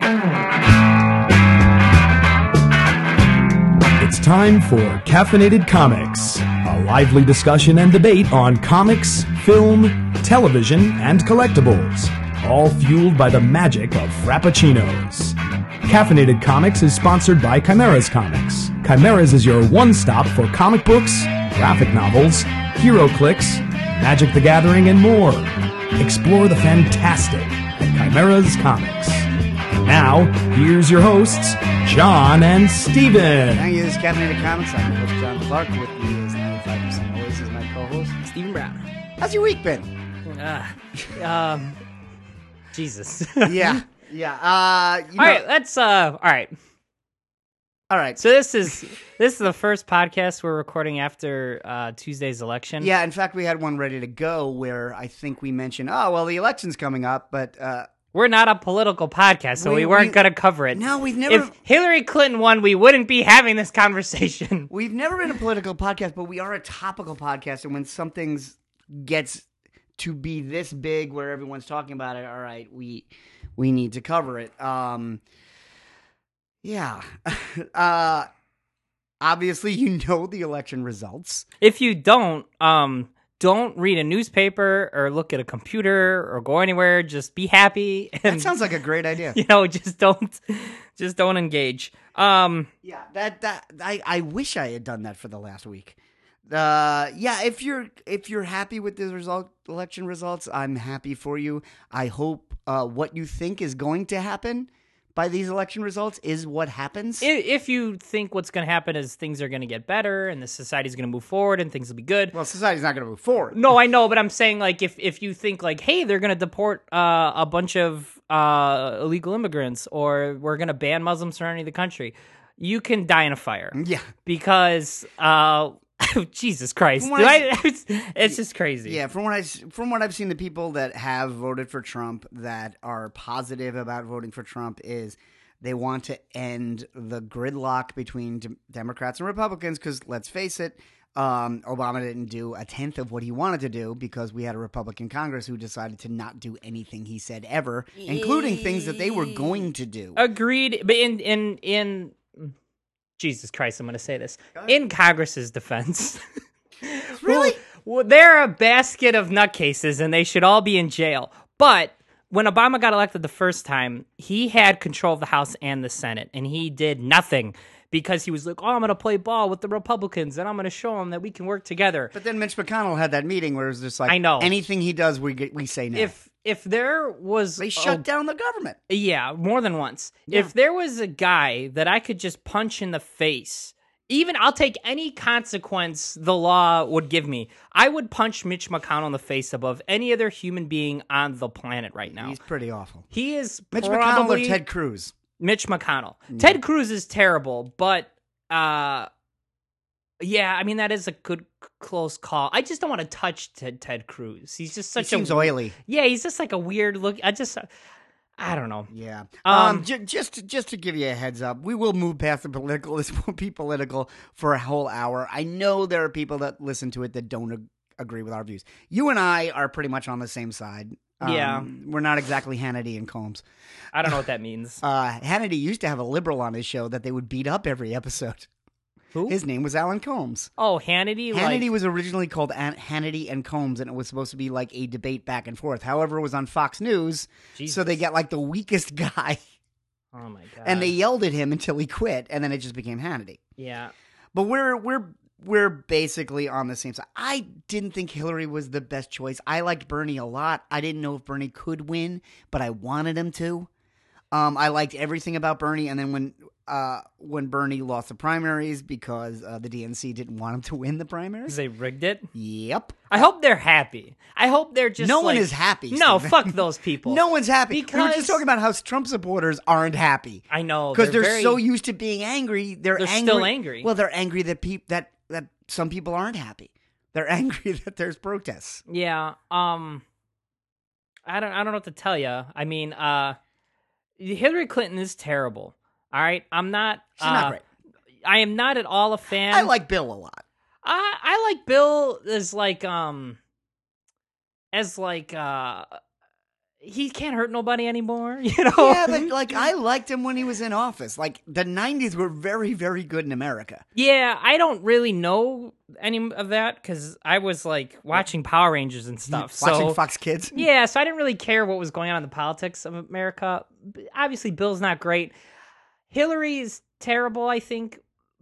It's time for Caffeinated Comics, a lively discussion and debate on comics, film, television, and collectibles, all fueled by the magic of Frappuccinos. Caffeinated Comics is sponsored by Chimeras Comics. Chimeras is your one-stop for comic books, graphic novels, HeroClix, Magic the Gathering, and more. Explore the fantastic at Chimeras Comics. Now, here's your hosts, John and Steven. Thank you. This is Caffeinated Comics. I'm your host, John Clark. With me is 95% always is my co-host, Stephen Brown. How's your week been? Jesus. Yeah. All right. So this is the first podcast we're recording after Tuesay's election. Yeah, in fact, we had one ready to go where I think we mentioned, the election's coming up, but... we're not a political podcast, so we weren't going to cover it. No, we've never... If Hillary Clinton won, we wouldn't be having this conversation. We've never been a political podcast, but we are a topical podcast, and when something gets to be this big where everyone's talking about it, all right, we need to cover it. Obviously, you know the election results. If you don't read a newspaper or look at a computer or go anywhere. Just be happy. And, that sounds like a great idea. Just don't engage. I wish I had done that for the last week. If you're happy with the election results, I'm happy for you. I hope what you think is going to happen by these election results is what happens. If you think what's going to happen is things are going to get better and the society's going to move forward and things will be good. Well, society's not going to move forward. No, I know, but I'm saying, like, if you think, like, hey, they're going to deport a bunch of illegal immigrants, or we're going to ban Muslims from entering the country, you can die in a fire. Yeah. Because... Jesus Christ! It's just crazy. Yeah, from what I've seen, the people that have voted for Trump that are positive about voting for Trump is they want to end the gridlock between Democrats and Republicans. Because let's face it, Obama didn't do a tenth of what he wanted to do because we had a Republican Congress who decided to not do anything he said ever, including things that they were going to do. Agreed, but in Jesus Christ, I'm going to say this. In Congress's defense. Really? Well, they're a basket of nutcases, and they should all be in jail. But when Obama got elected the first time, he had control of the House and the Senate, and he did nothing because he was like, I'm going to play ball with the Republicans, and I'm going to show them that we can work together. But then Mitch McConnell had that meeting where it was just like, I know. Anything he does, we say no. If there was... They shut down the government. Yeah, more than once. Yeah. If there was a guy that I could just punch in the face, even I'll take any consequence the law would give me, I would punch Mitch McConnell in the face above any other human being on the planet right now. He's pretty awful. He is Mitch probably... McConnell or Ted Cruz? Mitch McConnell. Yeah. Ted Cruz is terrible, but... yeah, I mean, that is a good, close call. I just don't want to touch Ted Cruz. He's just such He seems oily. Yeah, he's just like a weird look. I don't know. Yeah. Just to give you a heads up, we will move past the political. This won't be political for a whole hour. I know there are people that listen to it that don't agree with our views. You and I are pretty much on the same side. Yeah. We're not exactly Hannity and Combs. I don't know what that means. Hannity used to have a liberal on his show that they would beat up every episode. Who? His name was Alan Combs. Oh, Hannity? Hannity was originally called Hannity and Combs, and it was supposed to be like a debate back and forth. However, it was on Fox News, So they got like the weakest guy. Oh my god! And they yelled at him until he quit, and then it just became Hannity. Yeah. But we're basically on the same side. I didn't think Hillary was the best choice. I liked Bernie a lot. I didn't know if Bernie could win, but I wanted him to. I liked everything about Bernie, and then when Bernie lost the primaries because the DNC didn't want him to win the primaries. Because they rigged it? Yep. I hope they're happy. I hope they're just No one is happy, No, Stephen. fuck those people. No one's happy. Because... We were just talking about how Trump supporters aren't happy. I know. Because they're so used to being angry. They're angry. Still angry. Well, they're angry that some people aren't happy. They're angry that there's protests. Yeah. I don't know what to tell you. I mean, Hillary Clinton is terrible. All right, I'm not. She's not great. I am not at all a fan. I like Bill a lot. I like Bill as he can't hurt nobody anymore, you know? Yeah, but like I liked him when he was in office. Like the 90s were very, very good in America. Yeah, I don't really know any of that because I was like watching Power Rangers and stuff. Watching So Fox Kids. yeah, so I didn't really care what was going on in the politics of America. Obviously, Bill's not great. Hillary is terrible, I think.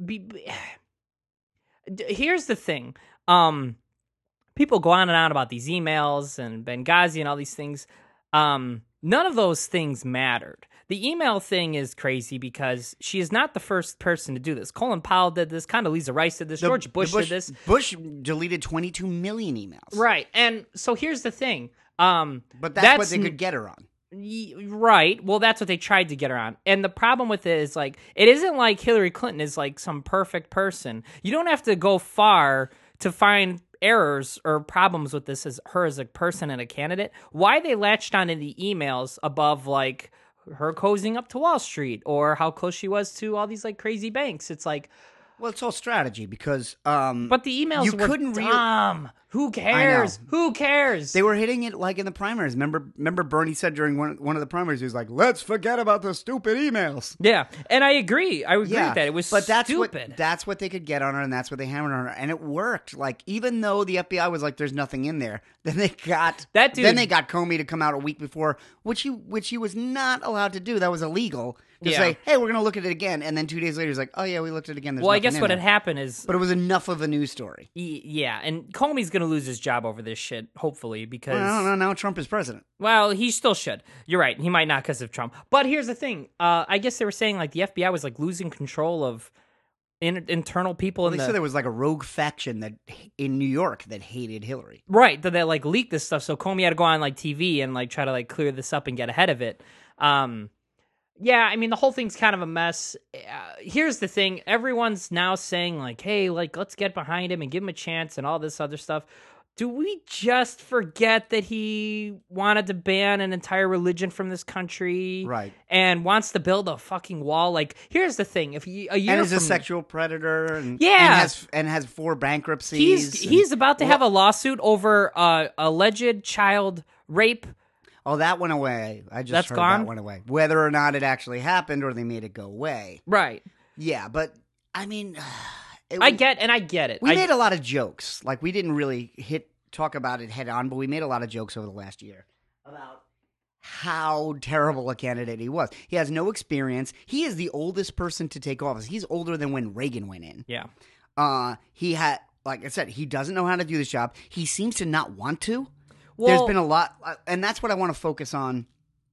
Here's the thing. People go on and on about these emails and Benghazi and all these things. None of those things mattered. The email thing is crazy because she is not the first person to do this. Colin Powell did this. Condoleezza Rice did this. George Bush did this. Bush deleted 22 million emails. Right. And so here's the thing. But that's what they could get her on. Right. Well, that's what they tried to get her on. And the problem with it is, like, it isn't like Hillary Clinton is, like, some perfect person. You don't have to go far to find errors or problems with this as her as a person and a candidate. Why they latched on in the emails above, like, her cozying up to Wall Street or how close she was to all these, like, crazy banks. It's like... Well, it's all strategy because... but the emails were dumb. Who cares? Who cares? They were hitting it like in the primaries. Remember Bernie said during one of the primaries, he was like, let's forget about the stupid emails. Yeah, and I agree. I would agree with that. It was stupid. That's what they could get on her, and that's what they hammered on her. And it worked. Like, even though the FBI was like, there's nothing in there, then they got Comey to come out a week before, which he was not allowed to do. That was illegal. To say, hey, we're going to look at it again. And then 2 days later, he's like, oh, yeah, we looked at it again. Well, I guess what had happened is... But it was enough of a news story. Yeah, and Comey's going to lose his job over this shit, hopefully, because... Well, I don't know. Now Trump is president. Well, he still should. You're right. He might not because of Trump. But here's the thing. I guess they were saying, like, the FBI was, like, losing control of internal people. They said there was, like, a rogue faction that in New York that hated Hillary. Right, that like, leaked this stuff. So Comey had to go on, like, TV and, like, try to, like, clear this up and get ahead of it. Yeah, I mean, the whole thing's kind of a mess. Here's the thing. Everyone's now saying, like, hey, like, let's get behind him and give him a chance and all this other stuff. Do we just forget that he wanted to ban an entire religion from this country? Right. And wants to build a fucking wall? Like, here's the thing. If a year and is a sexual predator. And has 4 bankruptcies. He's about to have a lawsuit over alleged child rape. Oh, that went away. I just That's heard gone? that went away. Whether or not it actually happened or they made it go away. Right. Yeah, but, I mean... I get it. We made a lot of jokes. Like, we didn't really talk about it head on, but we made a lot of jokes over the last year about how terrible a candidate he was. He has no experience. He is the oldest person to take office. He's older than when Reagan went in. Yeah. He had, like I said, he doesn't know how to do this job. He seems to not want to. Well, there's been a lot, and that's what I want to focus on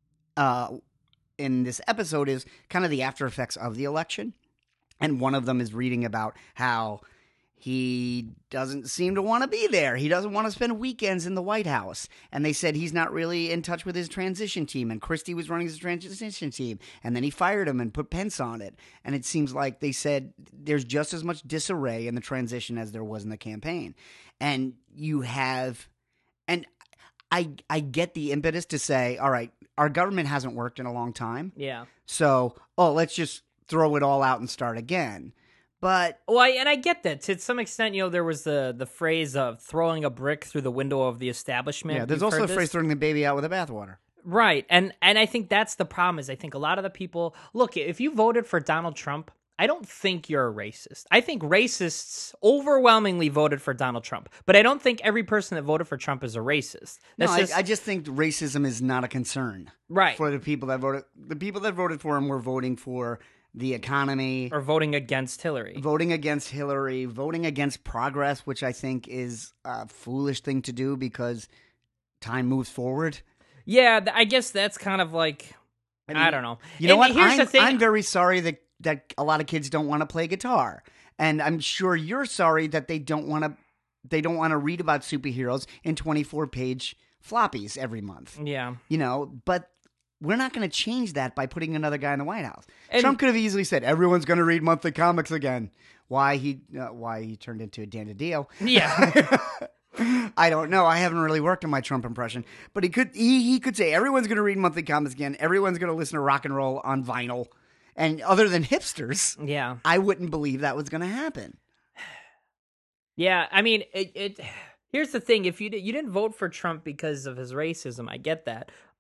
in this episode is kind of the after effects of the election. And one of them is reading about how he doesn't seem to want to be there. He doesn't want to spend weekends in the White House. And they said he's not really in touch with his transition team. And Christie was running his transition team. And then he fired him and put Pence on it. And it seems like they said there's just as much disarray in the transition as there was in the campaign. And you have... And I get the impetus to say, all right, our government hasn't worked in a long time. Yeah. So, let's just throw it all out and start again. But and I get that to some extent. You know, there was the phrase of throwing a brick through the window of the establishment. Yeah, there's also a phrase throwing the baby out with the bathwater. Right, and I think that's the problem. Is I think a lot of the people look. If you voted for Donald Trump, I don't think you're a racist. I think racists overwhelmingly voted for Donald Trump, but I don't think every person that voted for Trump is a racist. I just think racism is not a concern, right? For the people that voted. The people that voted for him were voting for the economy. Or voting against Hillary. Voting against progress, which I think is a foolish thing to do because time moves forward. Yeah, I guess that's kind of like, I don't know. You know what? Here's the thing. I'm very sorry that a lot of kids don't want to play guitar. And I'm sure you're sorry that they don't want to read about superheroes in 24-page floppies every month. Yeah. You know, but we're not going to change that by putting another guy in the White House. And Trump could have easily said, everyone's going to read monthly comics again. Why he turned into a Dan DiDio. Yeah. I don't know. I haven't really worked on my Trump impression. But he could say, everyone's going to read monthly comics again. Everyone's going to listen to rock and roll on vinyl. And other than hipsters, yeah, I wouldn't believe that was going to happen. Yeah, I mean, here's the thing: if you didn't vote for Trump because of his racism, I get that.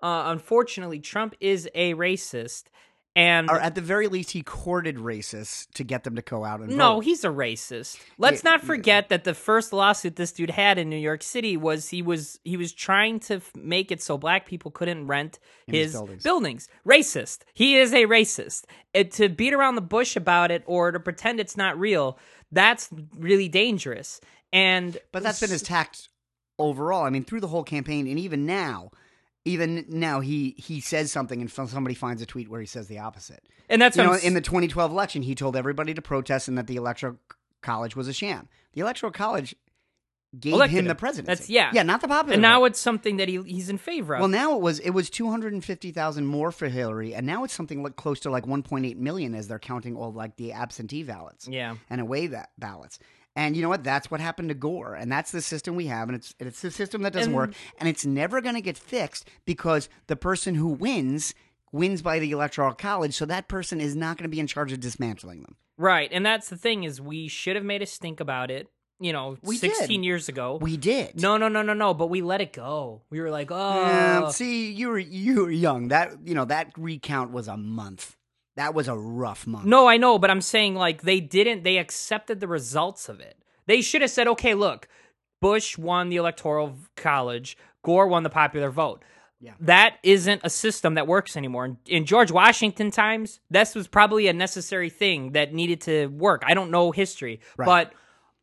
unfortunately, Trump is a racist. And Or at the very least, he courted racists to get them to go out and no, vote. he's a racist. Let's not forget that the first lawsuit this dude had in New York City was he was trying to make it so black people couldn't rent his buildings. Racist. He is a racist. To beat around the bush about it or to pretend it's not real, that's really dangerous. But that's been his tact overall. I mean, through the whole campaign, and even now, he says something and somebody finds a tweet where he says the opposite. And that's in the 2012 election, he told everybody to protest and that the Electoral College was a sham. The Electoral College gave him the presidency. Yeah, not the popular. And now vote. it's something that he's in favor of. Well, now it was 250,000 more for Hillary, and now it's something like close to like 1.8 million as they're counting all like the absentee ballots, and away ballots. And you know what? That's what happened to Gore, and that's the system we have, and it's the system that doesn't work, and it's never going to get fixed because the person who wins by the Electoral College, so that person is not going to be in charge of dismantling them. Right, and that's the thing is we should have made a stink about it. 16 years ago. We did. No, but we let it go. We were like, see, you were young. That recount was a month. That was a rough month. No, I know, but I'm saying like they accepted the results of it. They should have said, okay, look, Bush won the Electoral College, Gore won the popular vote. Yeah. That isn't a system that works anymore. In George Washington times, this was probably a necessary thing that needed to work. I don't know history, but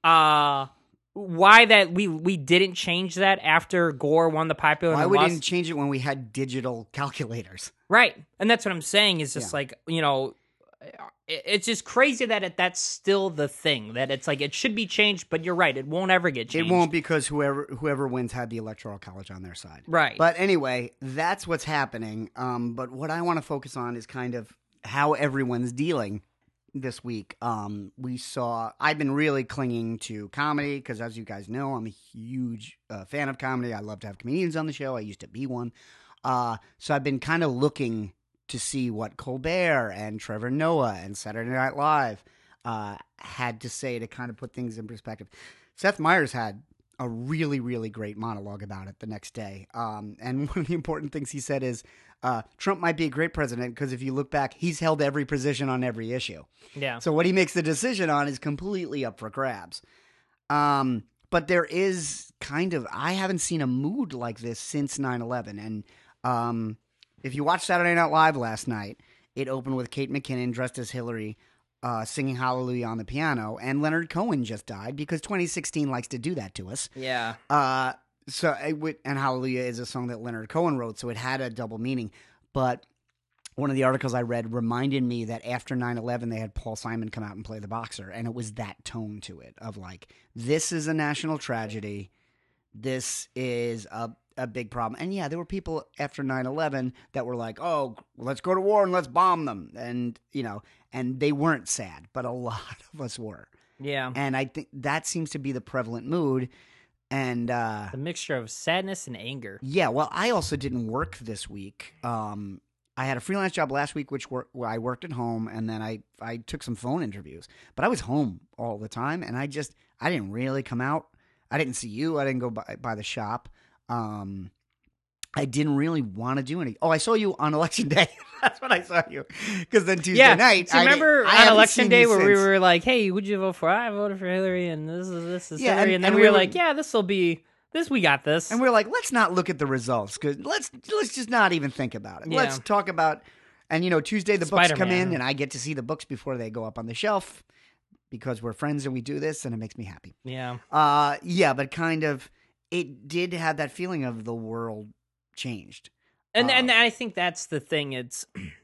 why that we didn't change that after Gore won the popular vote? Why we didn't change it when we had digital calculators? Right. And that's what I'm saying is just like, it's just crazy that that's still the thing, that it's like it should be changed, but you're right, it won't ever get changed. It won't because whoever wins had the Electoral College on their side. Right. But anyway, that's what's happening. But what I want to focus on is kind of how everyone's dealing this week. I've been really clinging to comedy because, as you guys know, I'm a huge fan of comedy. I love to have comedians on the show. I used to be one. So I've been kind of looking to see what Colbert and Trevor Noah and Saturday Night Live had to say to kind of put things in perspective. Seth Meyers had a really, really great monologue about it the next day. And one of the important things he said is Trump might be a great president because if you look back, he's held every position on every issue. Yeah. So what he makes the decision on is completely up for grabs. But there is I haven't seen a mood like this since 9/11. And if you watched Saturday Night Live last night, it opened with Kate McKinnon dressed as Hillary singing Hallelujah on the piano, and Leonard Cohen just died because 2016 likes to do that to us. Yeah. And Hallelujah is a song that Leonard Cohen wrote, so it had a double meaning. But one of the articles I read reminded me that after 9/11, they had Paul Simon come out and play the boxer, and it was that tone to it of like, this is a national tragedy. This is a big problem. And yeah, there were people after 9/11 that were like, oh, let's go to war and let's bomb them. And, and they weren't sad, but a lot of us were. Yeah. And I think that seems to be the prevalent mood. And the mixture of sadness and anger. Yeah, well, I also didn't work this week. I had a freelance job last week, where I worked at home, and then I took some phone interviews. But I was home all the time, and I didn't really come out. I didn't see you. I didn't go by the shop. I didn't really want to do anything. Oh, I saw you on Election Day. That's when I saw you. Because then Tuesday night, so remember on Election Day where we were like, "Hey, who'd you vote for?" I voted for Hillary, and this is Hillary, and then we were like, "Yeah, this will be this. We got this." And we were like, "Let's not look at the results because let's just not even think about it. Yeah. Let's talk about." And Tuesday the books come Spider-Man. in, and I get to see the books before they go up on the shelf because we're friends and we do this, and it makes me happy. Yeah. Yeah, but kind of, it did have that feeling of the world changed. And I think that's the thing. It's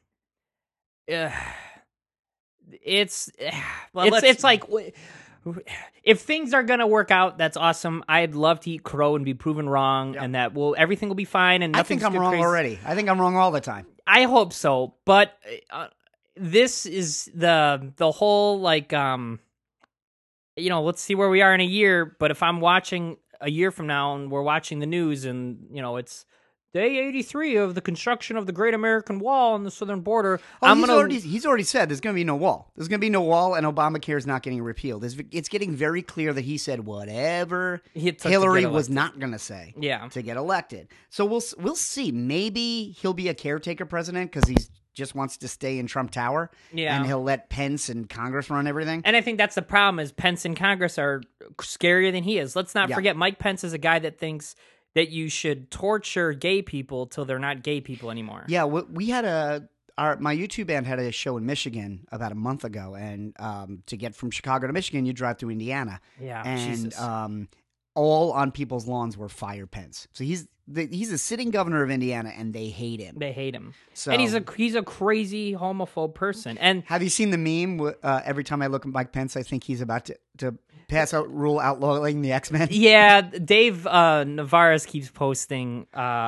like if things are gonna work out, that's awesome. I'd love to eat crow and be proven wrong, and that everything will be fine. And I think I'm wrong already. I think I'm wrong all the time. I hope so, but this is the whole like let's see where we are in a year. But if I'm watching a year from now and we're watching the news and it's day 83 of the construction of the Great American Wall on the southern border. Oh, he's already said there's going to be no wall. There's going to be no wall, and Obamacare is not getting repealed. It's getting very clear that he said whatever Hillary was not going to say to get elected. So we'll see. Maybe he'll be a caretaker president because he's just wants to stay in Trump Tower, and he'll let Pence and Congress run everything. And I think that's the problem is Pence and Congress are scarier than he is. Let's not forget Mike Pence is a guy that thinks that you should torture gay people till they're not gay people anymore. Yeah, we had my YouTube band had a show in Michigan about a month ago, and to get from Chicago to Michigan, you drive through Indiana. Yeah, and all on people's lawns were fire Pence. So he's a sitting governor of Indiana, and they hate him. They hate him. So, and he's a crazy homophobe person. And have you seen the meme? Every time I look at Mike Pence, I think he's about to pass out rule outlawing the X-Men. Yeah, Dave Navarez keeps posting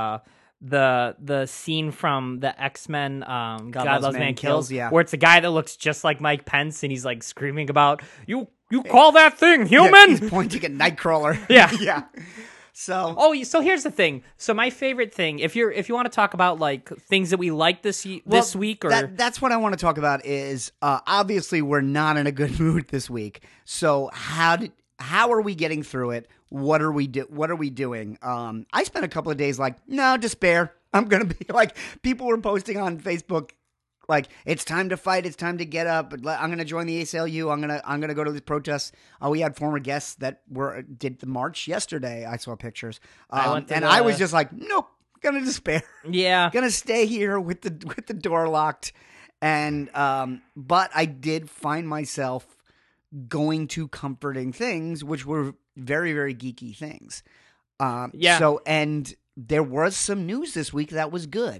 the scene from the X-Men God Loves Man Kills, where it's a guy that looks just like Mike Pence, and he's like screaming about you call that thing human? Yeah, he's pointing at Nightcrawler. Yeah. Yeah. So here's the thing. So my favorite thing, if you want to talk about like things that we like this week, or that's what I want to talk about is obviously we're not in a good mood this week. So how are we getting through it? What are we doing? I spent a couple of days like, no, despair. I'm gonna be like, people were posting on Facebook like, it's time to fight. It's time to get up. I'm going to join the ACLU. I'm going to go to these protests. We had former guests that did the march yesterday. I saw pictures. I was just like, nope, going to despair. Yeah. Going to stay here with the door locked. And, but I did find myself going to comforting things, which were very, very geeky things. Yeah. So, and there was some news this week that was good.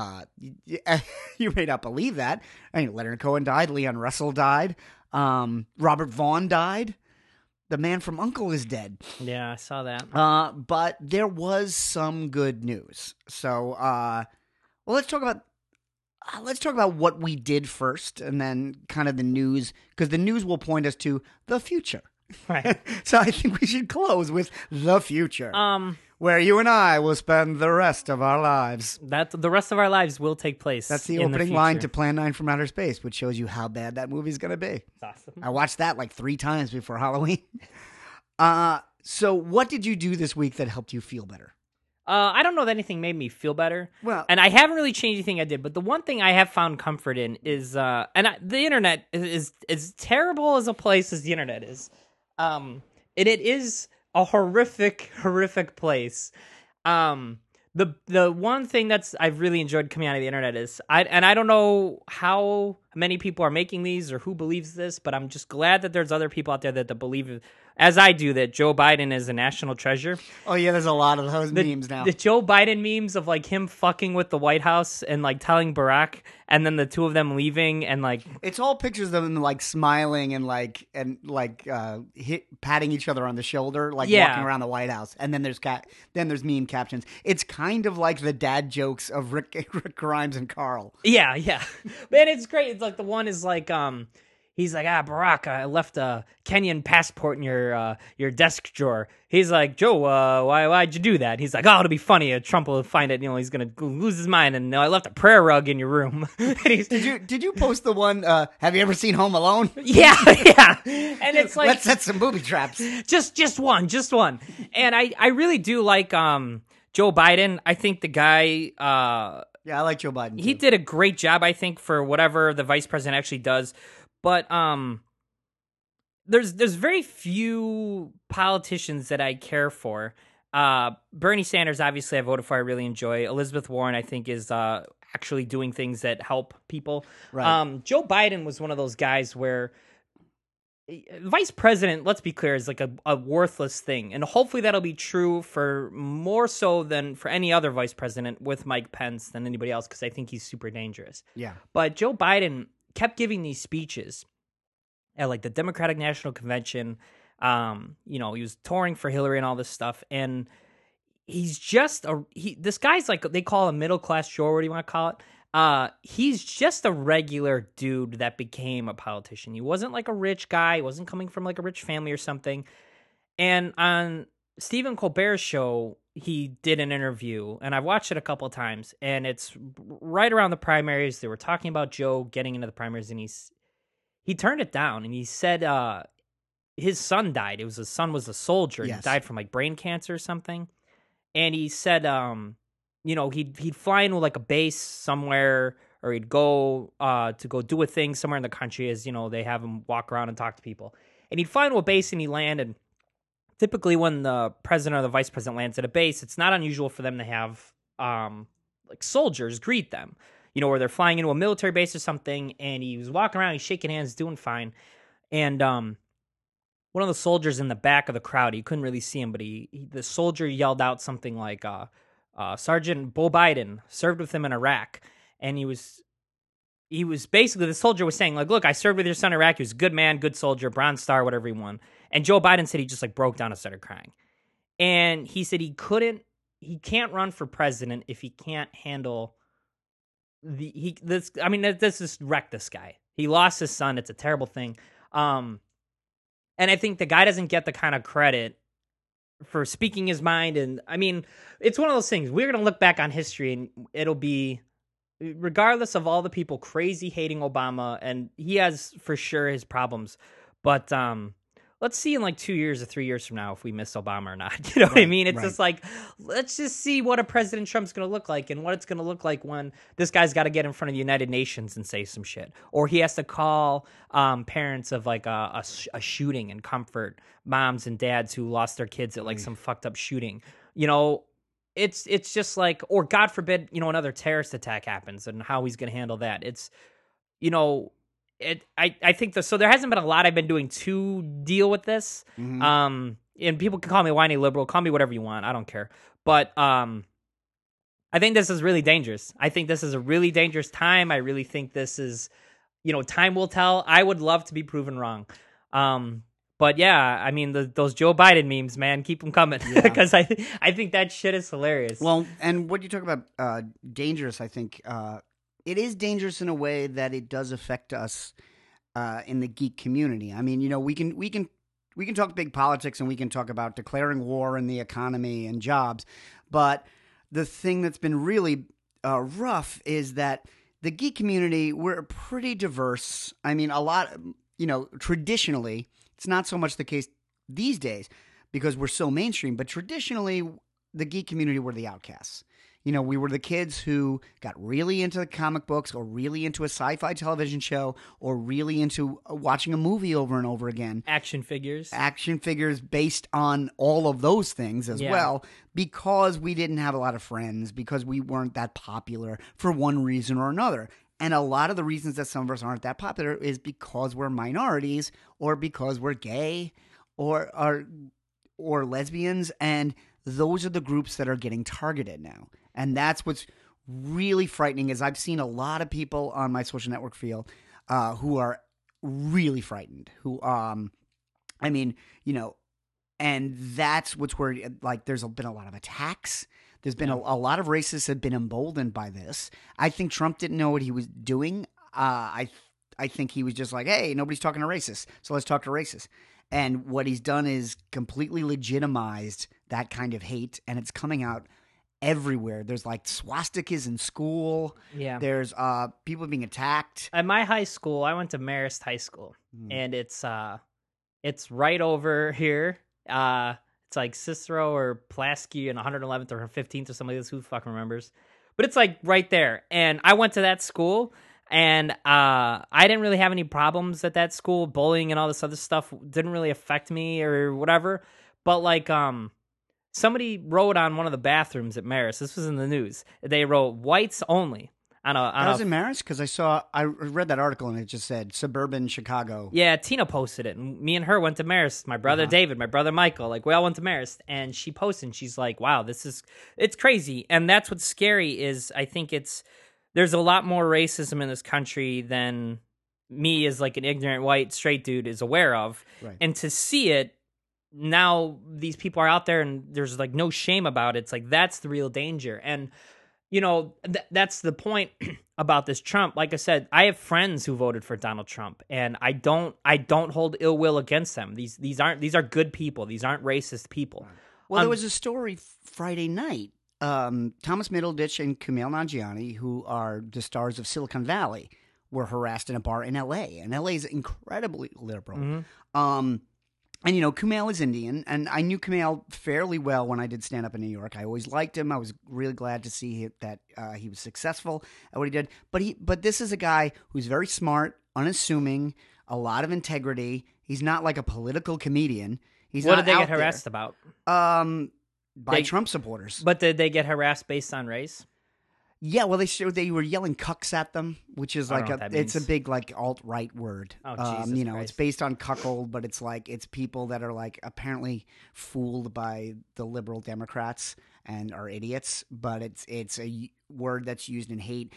You may not believe that. I mean, Leonard Cohen died. Leon Russell died. Robert Vaughn died. The man from U.N.C.L.E. is dead. Yeah, I saw that. But there was some good news. So, let's talk about what we did first, and then kind of the news, because the news will point us to the future. Right. So I think we should close with the future. Where you and I will spend the rest of our lives. The rest of our lives will take place. That's the opening line to Plan 9 from Outer Space, which shows you how bad that movie's going to be. That's awesome. I watched that like 3 times before Halloween. So what did you do this week that helped you feel better? I don't know that anything made me feel better. Well, and I haven't really changed anything I did, but the one thing I have found comfort in is, the internet is as terrible as a place as the internet is. And it is a horrific place. The one thing I've really enjoyed coming out of the internet is I don't know how many people are making these or who believes this, but I'm just glad that there's other people out there that believe, as I do, that Joe Biden is a national treasure. Oh yeah, there's a lot of those memes now. The Joe Biden memes of like him fucking with the White House and like telling Barack, and then the two of them leaving, and like it's all pictures of them like smiling and patting each other on the shoulder, like walking around the White House. And then there's meme captions. It's kind of like the dad jokes of Rick Grimes and Carl. Yeah, man, it's great. It's like the one is like he's like, Barack, I left a Kenyan passport in your desk drawer. He's like, Joe, why'd you do that? He's like, it'll be funny. Trump will find it. He's gonna lose his mind. And I left a prayer rug in your room. Did you post the one? Have you ever seen Home Alone? Yeah. And it's like, let's set some booby traps. Just one. And I really do like Joe Biden. I think the guy. Yeah, I like Joe Biden too. He did a great job, I think, for whatever the vice president actually does. But there's very few politicians that I care for. Bernie Sanders, obviously, I voted for. I really enjoy. Elizabeth Warren, I think, is actually doing things that help people. Right. Joe Biden was one of those guys where vice president, let's be clear, is like a worthless thing. And hopefully that'll be true for more so than for any other vice president with Mike Pence than anybody else, because I think he's super dangerous. Yeah. But Joe Biden kept giving these speeches at like the Democratic National Convention. He was touring for Hillary and all this stuff. And he's just this guy's like, they call him a middle-class Joe, what do you want to call it? He's just a regular dude that became a politician. He wasn't like a rich guy. He wasn't coming from like a rich family or something. And on Stephen Colbert's show, he did an interview, and I've watched it a couple of times, and it's right around the primaries. They were talking about Joe getting into the primaries, and he turned it down, and he said his son died. His son was a soldier, and Yes. he died from like brain cancer or something. And he said, he'd fly into like a base somewhere, or he'd go to go do a thing somewhere in the country, as they have him walk around and talk to people. And he'd fly into a base and he'd land, and typically when the president or the vice president lands at a base, it's not unusual for them to have like soldiers greet them, where they're flying into a military base or something. And he was walking around, he's shaking hands, doing fine. And one of the soldiers in the back of the crowd, he couldn't really see him, but the soldier yelled out something like, Sergeant Bo Biden served with him in Iraq. And he was basically, the soldier was saying, like, look, I served with your son in Iraq. He was a good man, good soldier, Bronze Star, whatever he won. And Joe Biden said he just like broke down and started crying. And he said he can't run for president if he can't handle this is wrecked this guy. He lost his son. It's a terrible thing. And I think the guy doesn't get the kind of credit for speaking his mind. And I mean, it's one of those things. We're going to look back on history, and it'll be, regardless of all the people crazy hating Obama, and he has for sure his problems, but let's see in like 2 years or 3 years from now if we miss Obama or not. You know what I mean? It's just like, let's just see what a President Trump's going to look like, and what it's going to look like when this guy's got to get in front of the United Nations and say some shit. Or he has to call parents of like a shooting and comfort moms and dads who lost their kids at like some fucked up shooting. It's just like, or God forbid, another terrorist attack happens, and how he's going to handle that. It's, I think so there hasn't been a lot I've been doing to deal with this. Mm-hmm. And people can call me a whiny liberal, call me whatever you want. I don't care. But I think this is really dangerous. I think this is a really dangerous time. I really think this is, time will tell. I would love to be proven wrong. But yeah, I mean, those Joe Biden memes, man, keep them coming, because I think that shit is hilarious. Well, and what you talk about dangerous, I think it is dangerous in a way that it does affect us in the geek community. I mean, we can talk big politics, and we can talk about declaring war and the economy and jobs, but the thing that's been really rough is that the geek community, we're pretty diverse. I mean, a lot, traditionally. It's not so much the case these days because we're so mainstream, but traditionally the geek community were the outcasts. We were the kids who got really into the comic books, or really into a sci-fi television show, or really into watching a movie over and over again. Action figures based on all of those things as well, because we didn't have a lot of friends, because we weren't that popular for one reason or another. And a lot of the reasons that some of us aren't that popular is because we're minorities, or because we're gay, or lesbians, and those are the groups that are getting targeted now. And that's what's really frightening, is I've seen a lot of people on my social network field who are really frightened, and that's what's worried. Like, there's been a lot of attacks. There's been a lot of racists have been emboldened by this. I think Trump didn't know what he was doing. I think he was just like, hey, nobody's talking to racists, so let's talk to racists. And what he's done is completely legitimized that kind of hate, and it's coming out everywhere. There's like swastikas in school. Yeah. There's people being attacked. At my high school, I went to Marist High School, and it's right over here. It's like Cicero or Pulaski and 111th or 15th or something like this. Who fucking remembers? But it's like right there. And I went to that school, and I didn't really have any problems at that school. Bullying and all this other stuff didn't really affect me or whatever. But like somebody wrote on one of the bathrooms at Marist. This was in the news. They wrote whites only. That was in Marist? Because I read that article and it just said suburban Chicago. Yeah, Tina posted it, and me and her went to Marist. My brother David, my brother Michael, like we all went to Marist, and she posted, and she's like, wow, it's crazy. And that's what's scary is I think there's a lot more racism in this country than me as like an ignorant white straight dude is aware of. Right. And to see it, now these people are out there and there's like no shame about it. It's like, that's the real danger. And that's the point about this Trump. Like I said, I have friends who voted for Donald Trump, and I don't hold ill will against them. These are good people. These aren't racist people. Well, there was a story Friday night. Thomas Middleditch and Kumail Nanjiani, who are the stars of Silicon Valley, were harassed in a bar in L.A. And L.A. is incredibly liberal. And, you know, Kumail is Indian, and I knew Kumail fairly well when I did stand-up in New York. I always liked him. I was really glad to see that he was successful at what he did. But this is a guy who's very smart, unassuming, a lot of integrity. He's not like a political comedian. What did they get harassed about? By Trump supporters. But did they get harassed based on race? Yeah, well, they were yelling "cucks" at them, which is like it's a big like alt-right word. Oh, Jesus you know, Christ. It's based on cuckold, but it's like it's people that are like apparently fooled by the liberal Democrats and are idiots. But it's a word that's used in hate.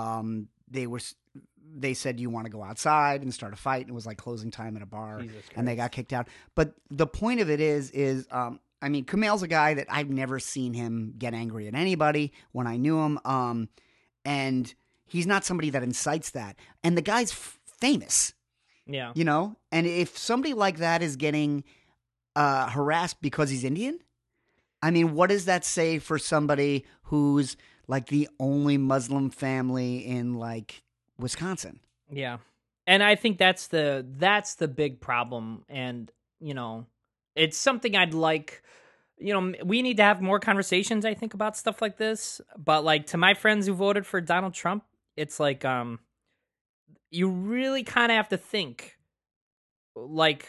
They said you want to go outside and start a fight, and it was like closing time at a bar, and they got kicked out. But the point of it is I mean, Kumail's a guy that I've never seen him get angry at anybody when I knew him. And he's not somebody that incites that. And the guy's famous. Yeah. You know? And if somebody like that is getting harassed because he's Indian, I mean, what does that say for somebody who's like the only Muslim family in like Wisconsin? Yeah. And I think that's the big problem. And, you know, it's something I'd like, you know, we need to have more conversations, I think, about stuff like this. But like to my friends who voted for Donald Trump, it's like you really kind of have to think like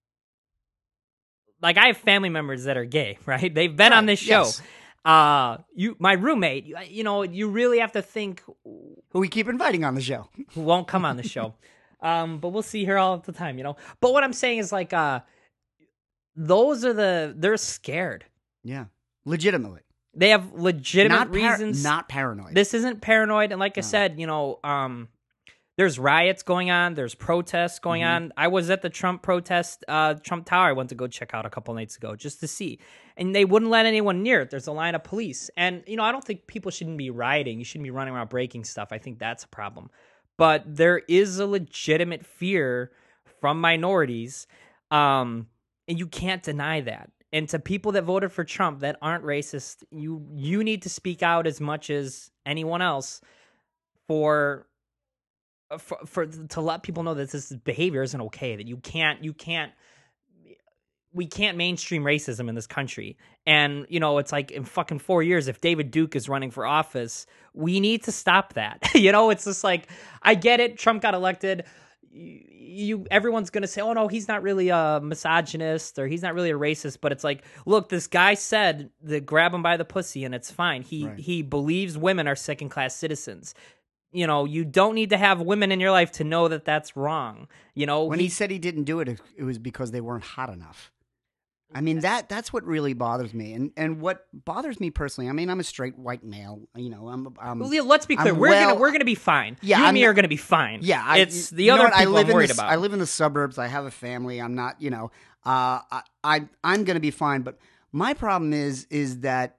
I have family members that are gay, right? They've been on this show. Yes. My roommate, you know, you really have to think Who we keep inviting on the show. who won't come on the show. But we'll see her all the time, you know. But what I'm saying is like they're scared. Yeah. Legitimately. They have legitimate reasons. Not paranoid. This isn't paranoid. And like I said, you know, there's riots going on. There's protests going on. I was at the Trump protest, Trump Tower. I went to go check out a couple nights ago just to see. And they wouldn't let anyone near it. There's a line of police. And, you know, I don't think people shouldn't be rioting. You shouldn't be running around breaking stuff. I think that's a problem. But there is a legitimate fear from minorities. And you can't deny that. And to people that voted for Trump that aren't racist, you need to speak out as much as anyone else for to let people know that this behavior isn't okay, that we can't mainstream racism in this country. And, you know, it's like in fucking 4 years, if David Duke is running for office, we need to stop that. You know, it's just like, I get it. Trump got elected. Everyone's going to say, oh no, he's not really a misogynist or he's not really a racist. But it's like, look, this guy said that grab him by the pussy and it's fine. He believes women are second-class citizens. You know, you don't need to have women in your life to know that that's wrong. You know, when he said he didn't do it, it was because they weren't hot enough. I mean, that's what really bothers me. And what bothers me personally, I mean, I'm a straight white male. You know, well, let's be clear. We're gonna be fine. Yeah, you and me are gonna be fine. Yeah, it's the other people I'm worried about. I live in the suburbs. I have a family. I'm not, you know, I'm gonna be fine. But my problem is that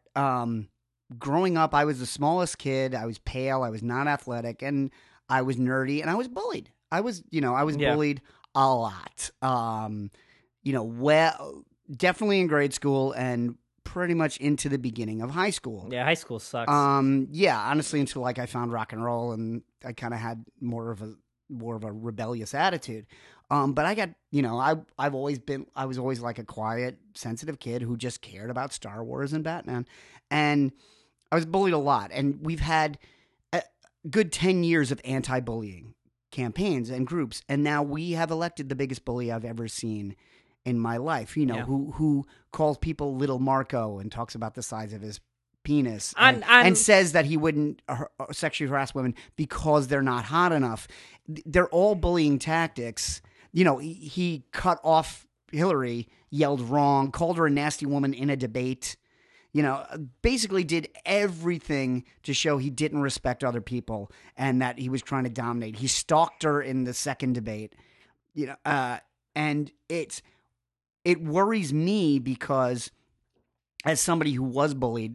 growing up, I was the smallest kid. I was pale. I was not athletic, and I was nerdy, and I was bullied. I was bullied a lot. You know, definitely in grade school and pretty much into the beginning of high school. Yeah, high school sucks. Yeah, honestly, until like I found rock and roll and I kind of had more of a rebellious attitude. But I got, you know, I was always like a quiet, sensitive kid who just cared about Star Wars and Batman. And I was bullied a lot. And we've had a good 10 years of anti-bullying campaigns and groups. And now we have elected the biggest bully I've ever seen in my life, you know, who calls people little Marco and talks about the size of his penis and says that he wouldn't sexually harass women because they're not hot enough. They're all bullying tactics. You know, he cut off Hillary, yelled wrong, called her a nasty woman in a debate, you know, basically did everything to show he didn't respect other people and that he was trying to dominate. He stalked her in the second debate, you know, and it worries me because as somebody who was bullied,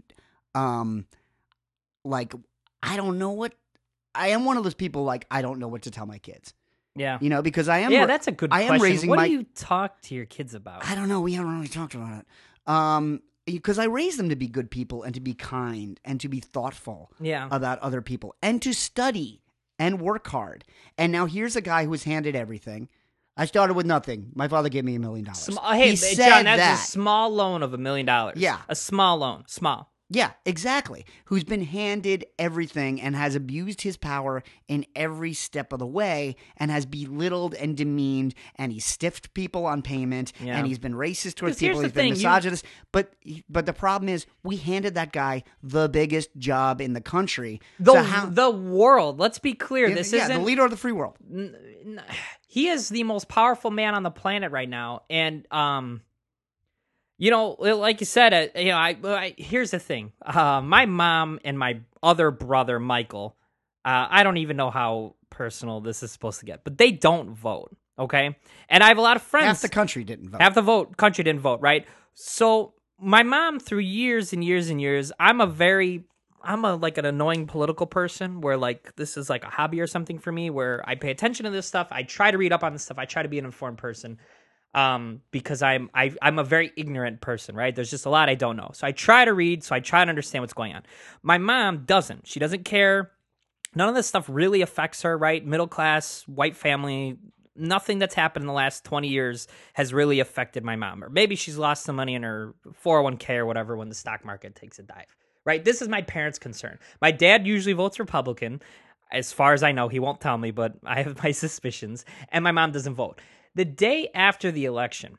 like, I don't know I am one of those people, like, I don't know what to tell my kids. Yeah. You know, because I am. Yeah, that's a good question. I am raising what do you talk to your kids about? I don't know. We haven't really talked about it. because I raised them to be good people and to be kind and to be thoughtful Yeah. about other people and to study and work hard. And now here's a guy who was handed everything. I started with nothing. My father gave me $1 million. Hey, He John, said that's that. a small loan of $1 million. Yeah. A small loan. Small. Yeah, exactly. Who's been handed everything and has abused his power in every step of the way and has belittled and demeaned, and he's stiffed people on payment, Yeah. and he's been racist towards 'Cause here's people, the he's been thing, misogynist. But the problem is we handed that guy the biggest job in the country. The world. Let's be clear. This the isn't. leader of the free world. He is the most powerful man on the planet right now, and you know, like you said, you know, here's the thing. My mom and my other brother, Michael, I don't even know how personal this is supposed to get, but they don't vote, okay? And I have a lot of friends. Half the country didn't vote. Half the country didn't vote, right? So my mom, through years and years and years, I'm like an annoying political person where like this is like a hobby or something for me where I pay attention to this stuff. I try to read up on this stuff. I try to be an informed person. Because I'm a very ignorant person, right? There's just a lot I don't know. So I try to read, so I try to understand what's going on. My mom doesn't. She doesn't care. None of this stuff really affects her, right? Middle class, white family, nothing that's happened in the last 20 years has really affected my mom. Or maybe she's lost some money in her 401k or whatever when the stock market takes a dive, right? This is my parents' concern. My dad usually votes Republican. As far as I know, he won't tell me, but I have my suspicions. And my mom doesn't vote. The day after the election,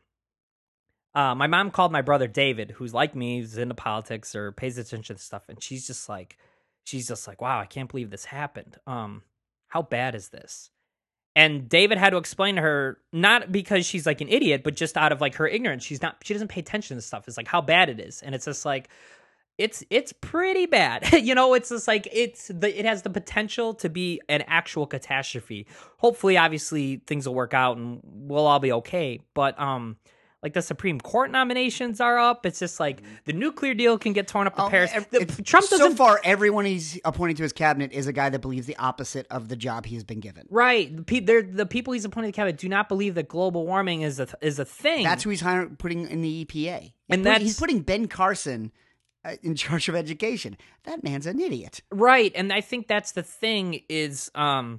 my mom called my brother David, who's like me, who's into politics or pays attention to stuff, and she's just like, wow, I can't believe this happened. How bad is this? And David had to explain to her, not because she's like an idiot, but just out of like her ignorance. She doesn't pay attention to stuff. It's like how bad it is, and it's just like, it's pretty bad. You know, it's just like it has the potential to be an actual catastrophe. Hopefully, obviously, things will work out and we'll all be okay. But like the Supreme Court nominations are up. It's just like the nuclear deal can get torn up to Paris. Trump doesn't. So far, everyone he's appointing to his cabinet is a guy that believes the opposite of the job he's been given. Right. The people he's appointing to the cabinet do not believe that global warming is a thing. That's who he's putting in the EPA. He's putting Ben Carson in charge of education. That man's an idiot. Right. And I think that's the thing is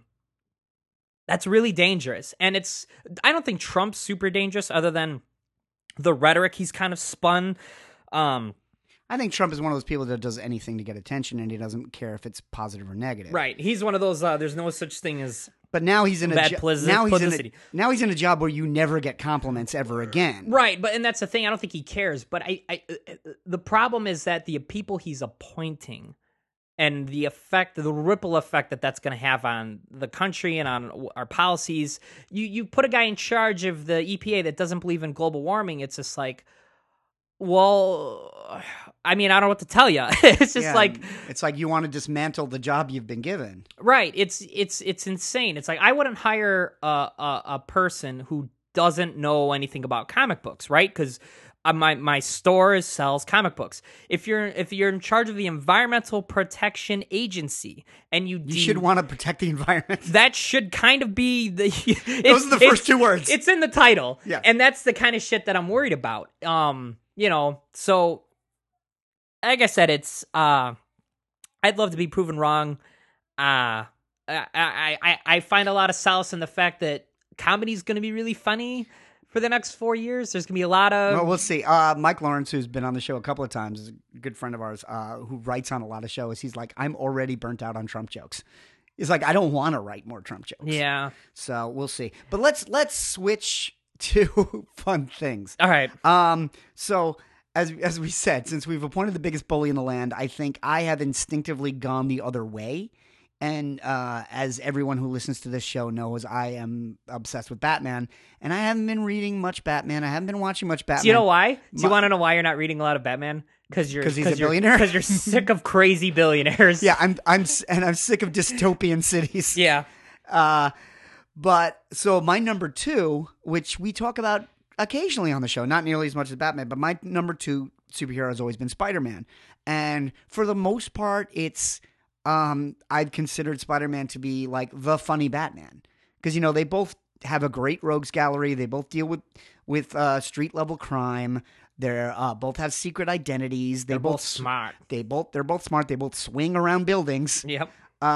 that's really dangerous. And I don't think Trump's super dangerous other than the rhetoric he's kind of spun. I think Trump is one of those people that does anything to get attention, and he doesn't care if it's positive or negative. Right. He's one of those there's no such thing as But now he's in bad publicity. Now he's in a job where you never get compliments ever again. Right, and that's the thing. I don't think he cares. But the problem is that the people he's appointing and the ripple effect that's going to have on the country and on our policies. You put a guy in charge of the EPA that doesn't believe in global warming. It's just like, well, I mean, I don't know what to tell you. It's just it's like you want to dismantle the job you've been given. Right. It's insane. It's like I wouldn't hire a person who doesn't know anything about comic books, right? Because my store sells comic books. If you're in charge of the Environmental Protection Agency and you should want to protect the environment. That should kind of be the those are the first two words. It's in the title. Yeah. And that's the kind of shit that I'm worried about. You know, so like I said, it's I'd love to be proven wrong. I find a lot of solace in the fact that comedy's going to be really funny for the next 4 years. There's going to be a lot of... Well, we'll see. Mike Lawrence, who's been on the show a couple of times, is a good friend of ours who writes on a lot of shows. He's like, I'm already burnt out on Trump jokes. He's like, I don't want to write more Trump jokes. Yeah. So we'll see. But let's switch to fun things. All right. So as we said, since we've appointed the biggest bully in the land, I think I have instinctively gone the other way. And as everyone who listens to this show knows, I am obsessed with Batman. And I haven't been reading much Batman. I haven't been watching much Batman. Do you know why? Do you want to know why you're not reading a lot of Batman? Because he's a billionaire? Because you're sick of crazy billionaires. Yeah, I'm sick of dystopian cities. Yeah. But so my number two, which we talk about occasionally on the show, not nearly as much as Batman, but my number two superhero has always been Spider-Man. And for the most part, it's I'd considered Spider-Man to be like the funny Batman. Because, you know, they both have a great rogues gallery. They both deal with street level crime. They're both have secret identities. They're both smart. They're both smart. They both swing around buildings. Yep.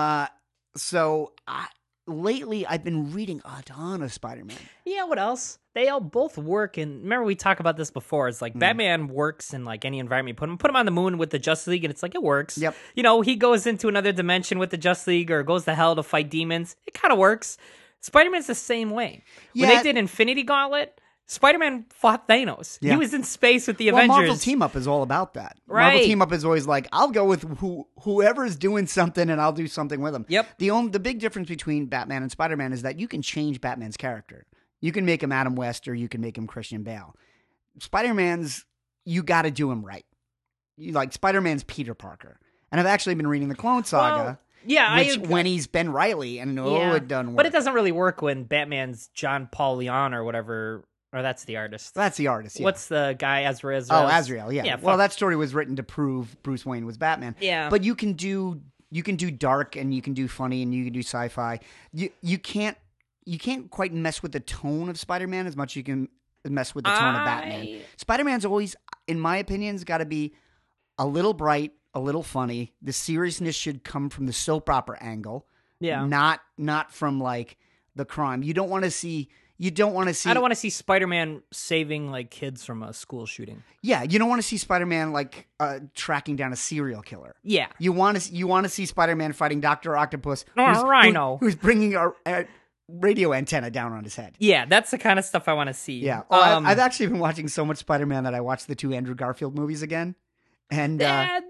So lately, I've been reading a ton of Spider-Man. Yeah, what else? They all both work, and remember we talked about this before. It's like Batman works in like any environment. You put him on the moon with the Justice League, and it's like it works. Yep. You know, he goes into another dimension with the Justice League, or goes to hell to fight demons. It kind of works. Spider-Man's the same way. When Yeah. they did Infinity Gauntlet, Spider-Man fought Thanos. Yeah. He was in space with the Well, Avengers. Marvel Team Up is all about that. Right. Marvel Team Up is always like, I'll go with whoever's doing something, and I'll do something with them. Yep. The big difference between Batman and Spider-Man is that you can change Batman's character. You can make him Adam West, or you can make him Christian Bale. Spider-Man's, you got to do him right. Spider-Man's Peter Parker. And I've actually been reading the Clone Saga. Well, yeah, when he's Ben Reilly, and it doesn't work. But it doesn't really work when Batman's John Paul Leon or whatever, or that's the artist. That's the artist, yeah. What's the guy, Azrael? Oh, Azrael, yeah. Yeah, well, fuck. that story was written to prove Bruce Wayne was Batman. Yeah. But you can do dark, and you can do funny, and you can do sci-fi. You can't quite mess with the tone of Spider-Man as much as you can mess with the tone of Batman. Spider-Man's always, in my opinion, has got to be a little bright, a little funny. The seriousness should come from the soap opera angle. Yeah. Not from like the crime. You don't want to see I don't want to see Spider-Man saving like kids from a school shooting. Yeah, you don't want to see Spider-Man like tracking down a serial killer. Yeah. You want to see Spider-Man fighting Dr. Octopus, Rhino, who's bringing a radio antenna down on his head. Yeah, that's the kind of stuff I want to see. Yeah. I've actually been watching so much Spider-Man that I watched the 2 Andrew Garfield movies again. And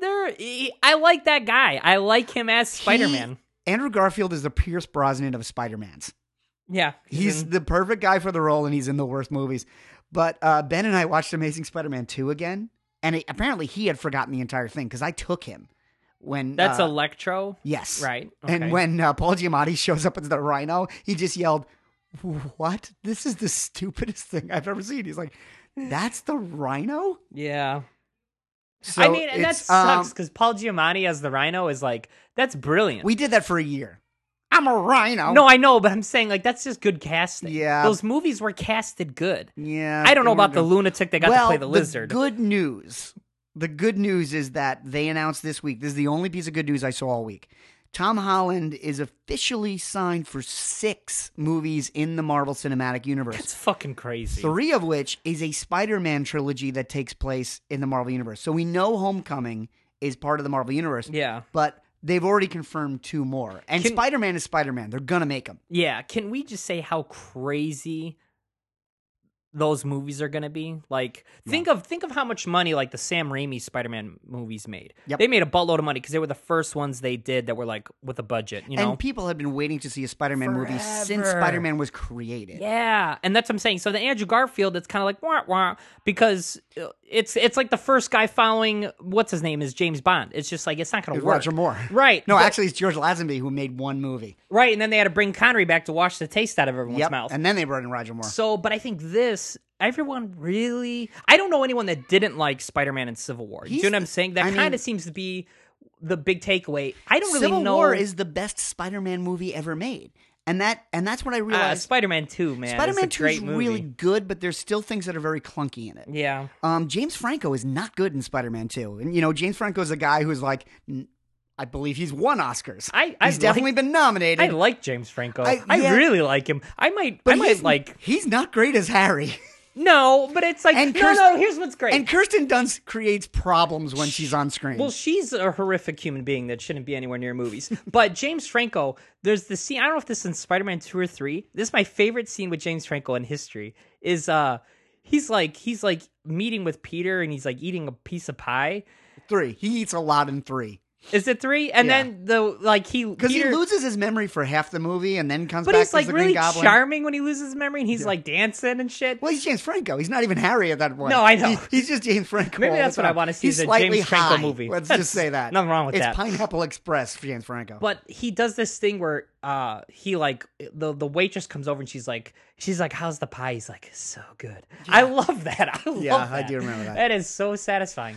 I like that guy. I like him as Spider-Man. Andrew Garfield is the Pierce Brosnan of Spider-Mans. Yeah. He's the perfect guy for the role, and he's in the worst movies. But Ben and I watched Amazing Spider-Man 2 again, and apparently he had forgotten the entire thing, because I took him when... That's Electro? Yes. Right. Okay. And when Paul Giamatti shows up as the Rhino, he just yelled, "What? This is the stupidest thing I've ever seen." He's like, "That's the Rhino?" Yeah. So I mean, and that sucks, because Paul Giamatti as the Rhino is like, that's brilliant. We did that for a year. I'm a Rhino. No, I know, but I'm saying, like, that's just good casting. Yeah. Those movies were casted good. Yeah. I don't know about the lunatic that got to play the lizard. The good news is that they announced this week, this is the only piece of good news I saw all week. Tom Holland is officially signed for 6 movies in the Marvel Cinematic Universe. That's fucking crazy. 3 of which is a Spider-Man trilogy that takes place in the Marvel Universe. So we know Homecoming is part of the Marvel Universe. Yeah. But they've already confirmed 2 more. And Spider-Man is Spider-Man. They're going to make them. Yeah. Can we just say how crazy those movies are going to be? Like, think of how much money like the Sam Raimi Spider-Man movies made. Yep. They made a buttload of money because they were the first ones they did that were like with a budget, you know? And people have been waiting to see a Spider-Man movie since Forever. Spider-Man was created. Yeah, and that's what I'm saying. So the Andrew Garfield, it's kind of like wah wah, because it's like the first guy following what's his name is James Bond. It's just like it's not going to work. Roger Moore. Right? No, actually, it's George Lazenby who made 1 movie. Right, and then they had to bring Connery back to wash the taste out of everyone's mouth. And then they brought in Roger Moore. So, but I think everyone really, I don't know anyone that didn't like Spider-Man in Civil War. You know what I'm saying? That kind of seems to be the big takeaway. I don't really know. Civil War is the best Spider-Man movie ever made. And that's what I realized. Spider-Man 2, man. Spider-Man 2 is movie. really good, but there's still things that are very clunky in it. Yeah. James Franco is not good in Spider-Man 2. And, James Franco is a guy who's like, I believe he's won Oscars. He's definitely been nominated. I like James Franco. I yeah. really like him. I might like... He's not great as Harry. No, but it's like, no, here's what's great. And Kirsten Dunst creates problems when she's on screen. Well, she's a horrific human being that shouldn't be anywhere near movies. But James Franco, there's the scene, I don't know if this is in Spider-Man 2 or 3. This is my favorite scene with James Franco in history, is he's like meeting with Peter and he's like eating a piece of pie. 3. He eats a lot in 3. Is it 3? And then because he loses his memory for half the movie and then comes back he's as like the really Green Goblin. charming when he loses his memory and he's like dancing and shit. Well, he's James Franco. He's not even Harry at that point. No, I know. He's just James Franco. Maybe that's what I want to see, He's is a slightly James Franco high. movie. Let's That's just say that. nothing wrong with that. It's Pineapple Express for James Franco. But he does this thing where he like the waitress comes over and she's like, how's the pie? He's like, it's so good. Yeah. I love that. I do remember that. That is so satisfying.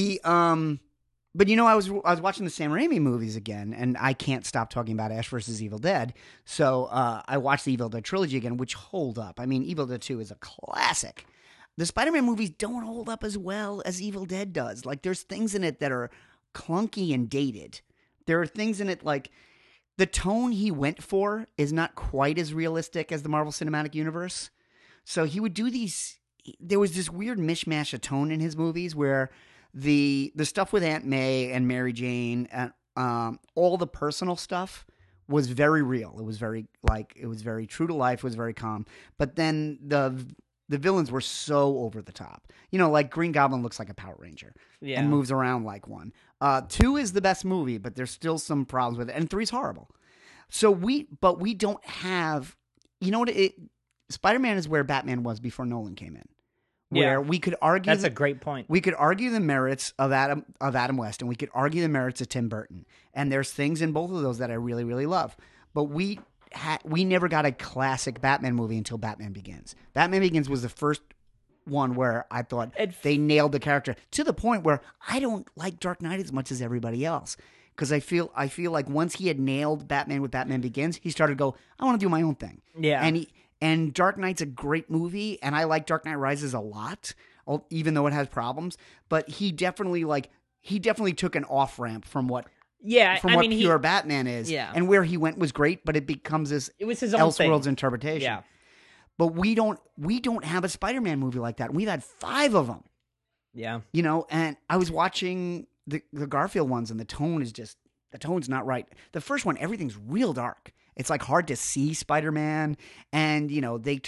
But I was watching the Sam Raimi movies again, and I can't stop talking about Ash vs. Evil Dead. So I watched the Evil Dead trilogy again, which hold up. I mean, Evil Dead 2 is a classic. the Spider-Man movies don't hold up as well as Evil Dead does. Like, there's things in it that are clunky and dated. There are things in it like the tone he went for is not quite as realistic as the Marvel Cinematic Universe. So he would do these. There was this weird mishmash of tone in his movies where the stuff with Aunt May and Mary Jane and all the personal stuff was very real. It was very true to life. It was very calm. But then the villains were so over the top. You know, like Green Goblin looks like a Power Ranger and moves around like one. 2 is the best movie, but there's still some problems with it. And 3's horrible. So we don't have, you know what, Spider-Man is where Batman was before Nolan came in. Where we could argue that's a great point. We could argue the merits of Adam West, and we could argue the merits of Tim Burton. And there's things in both of those that I really, really love. But we never got a classic Batman movie until Batman Begins. Batman Begins was the first one where I thought they nailed the character to the point where I don't like Dark Knight as much as everybody else. Because I feel like once he had nailed Batman with Batman Begins, he started to go, I want to do my own thing. Yeah. And Dark Knight's a great movie, and I like Dark Knight Rises a lot, even though it has problems. But he definitely took an off ramp from what pure Batman is. Yeah. And where he went was great, but it becomes this it was his own Elseworlds thing. interpretation. Yeah. But we don't have a Spider-Man movie like that. We've had 5 of them. Yeah. You know, and I was watching the Garfield ones, and the tone's not right. The first one, everything's real dark. It's like hard to see Spider-Man, and you know they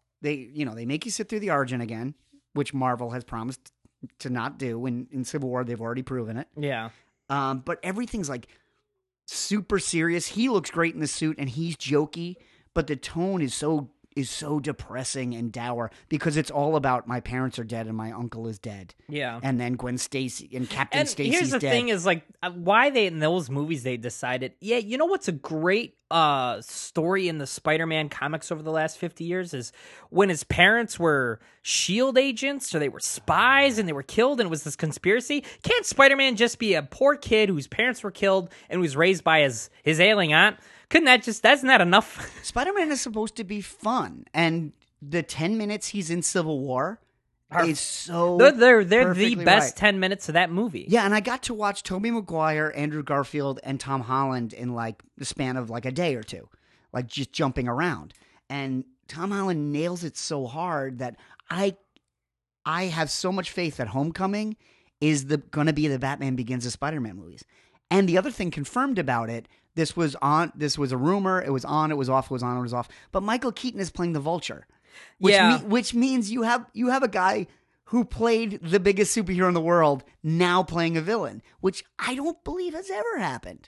make you sit through the origin again, which Marvel has promised to not do. In Civil War, they've already proven it. Yeah. But everything's like super serious. He looks great in the suit, and he's jokey, but the tone is so depressing and dour because it's all about my parents are dead and my uncle is dead. Yeah. And then Gwen Stacy and Captain Stacy's dead. Here's the thing is like why they in those movies they decided, you know what's a great story in the Spider-Man comics over the last 50 years is when his parents were SHIELD agents or they were spies and they were killed and it was this conspiracy. Can't Spider-Man just be a poor kid whose parents were killed and was raised by his ailing aunt? Couldn't that's not enough? Spider-Man is supposed to be fun, and the 10 minutes he's in Civil War is so they're the best right. 10 minutes of that movie. Yeah, and I got to watch Tobey Maguire, Andrew Garfield, and Tom Holland in like the span of like a day or two, like just jumping around. And Tom Holland nails it so hard that I have so much faith that Homecoming is going to be the Batman Begins of Spider-Man movies. And the other thing confirmed about it, this was a rumor, it was on, it was off, it was on, it was off. But Michael Keaton is playing the Vulture. Which means you have a guy who played the biggest superhero in the world now playing a villain, which I don't believe has ever happened.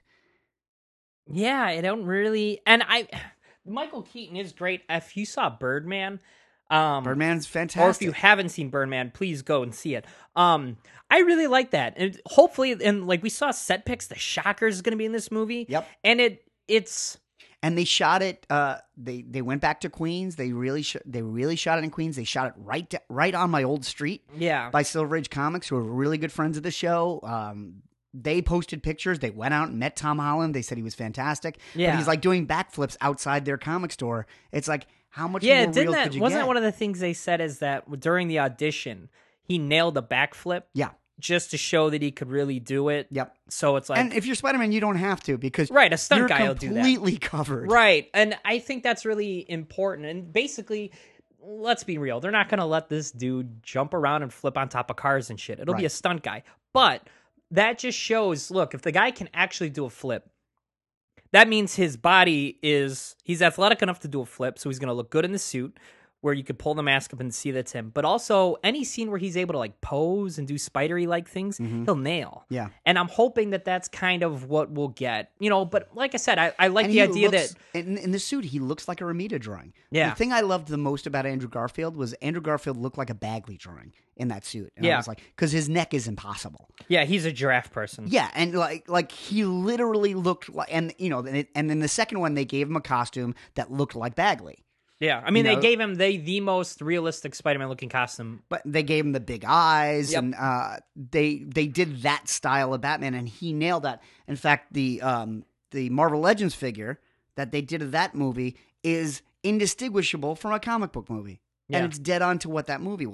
Yeah, I don't really. And Michael Keaton is great. If you saw Birdman, Birdman's fantastic. Or if you haven't seen Birdman, please go and see it. I really like that. And hopefully, and like we saw set pics, the Shocker is going to be in this movie. Yep. And it's. And they shot it. They went back to Queens. They really shot it in Queens. They shot it right on my old street. Yeah. By Silver Age Comics, who are really good friends of the show. They posted pictures. They went out and met Tom Holland. They said he was fantastic. Yeah. But he's like doing backflips outside their comic store. It's like, how much more real could you get? Wasn't that one of the things they said is that during the audition, he nailed a backflip? Yeah. Just to show that he could really do it. Yep. So it's like, and if you're Spider-Man, you don't have to because a stunt guy will do that. Completely covered. Right. And I think that's really important. And basically, let's be real. They're not going to let this dude jump around and flip on top of cars and shit. It'll be a stunt guy. But that just shows, look, if the guy can actually do a flip, that means his body he's athletic enough to do a flip. So he's going to look good in the suit, where you could pull the mask up and see that's him. But also, any scene where he's able to like pose and do spidery-like things, he'll nail. Yeah. And I'm hoping that that's kind of what we'll get. You know, but like I said, I like the idea that... In the suit, he looks like a Romita drawing. Yeah. The thing I loved the most about Andrew Garfield was Andrew Garfield looked like a Bagley drawing in that suit. And I was like, because his neck is impossible. Yeah, he's a giraffe person. Yeah, and like he literally looked like... And, you know, and then the second one, they gave him a costume that looked like Bagley. Yeah, I mean, they gave him the most realistic Spider-Man looking costume. But they gave him the big eyes, and they did that style of Batman, and he nailed that. In fact, the Marvel Legends figure that they did of that movie is indistinguishable from a comic book movie. Yeah. And it's dead on to what that movie was.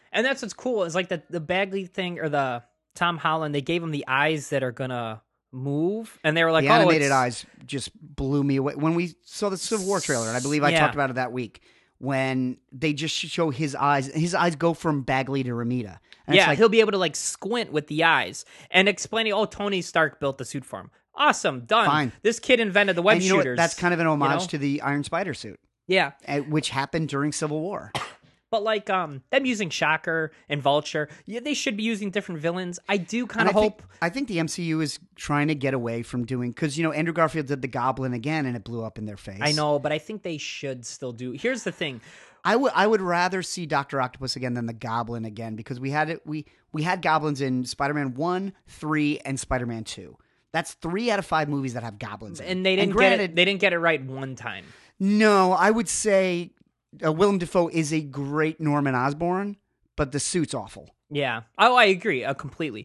And that's what's cool is like the Bagley thing or the Tom Holland, they gave him the eyes that are gonna move, and they were like, the animated eyes just blew me away when we saw the Civil War trailer, and I believe I talked about it that week when they just show his eyes. His eyes go from Bagley to Ramita. And yeah, he'll be able to like squint with the eyes and explaining, oh, Tony Stark built the suit for him. Awesome, done. Fine. This kid invented the web and you know shooters. what? That's kind of an homage to the Iron Spider suit. Yeah. Which happened during Civil War. But like them using Shocker and Vulture, yeah, they should be using different villains. I do kind of hope. I think the MCU is trying to get away from doing, because you know Andrew Garfield did the Goblin again and it blew up in their face. I know, but I think they should still do. Here's the thing. I would rather see Dr. Octopus again than the Goblin again, because we had goblins in Spider-Man 1, 3, and Spider-Man 2. That's 3 out of 5 movies that have goblins in. And they didn't get it. They didn't get it right one time. No, I would say Willem Dafoe is a great Norman Osborn, but the suit's awful. Yeah. Oh, I agree completely.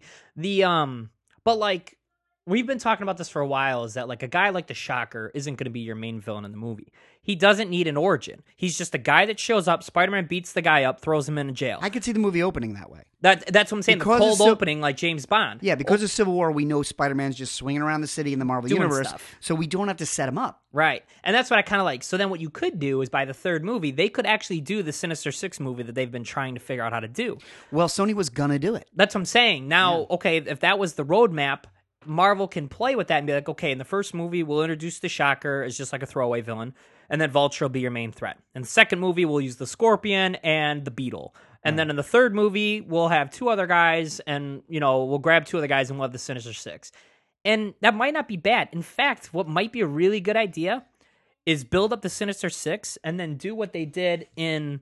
But like we've been talking about this for a while, is that like a guy like the Shocker isn't going to be your main villain in the movie. He doesn't need an origin. He's just a guy that shows up. Spider-Man beats the guy up, throws him in jail. I could see the movie opening that way. That's what I'm saying. Because the cold opening, like James Bond. Yeah, because of Civil War, we know Spider-Man's just swinging around the city in the Marvel Doing Universe, stuff. so we don't have to set him up. Right. And that's what I kind of like. So then what you could do is by the third movie, they could actually do the Sinister Six movie that they've been trying to figure out how to do. Well, Sony was going to do it. That's what I'm saying. Now, okay, if that was the roadmap, Marvel can play with that and be like, okay, in the first movie, we'll introduce the Shocker as just like a throwaway villain, and then Vulture will be your main threat. In the second movie, we'll use the Scorpion and the Beetle. And then in the third movie, we'll have 2 other guys, and, you know, we'll grab 2 other guys and we'll have the Sinister Six. And that might not be bad. In fact, what might be a really good idea is build up the Sinister Six and then do what they did in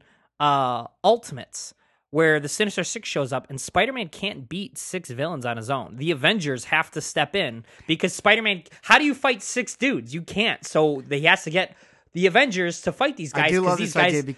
Ultimates, where the Sinister Six shows up and Spider-Man can't beat 6 villains on his own. The Avengers have to step in because Spider-Man, how do you fight 6 dudes? You can't. So he has to get the Avengers to fight these guys. I do love these this guys, idea,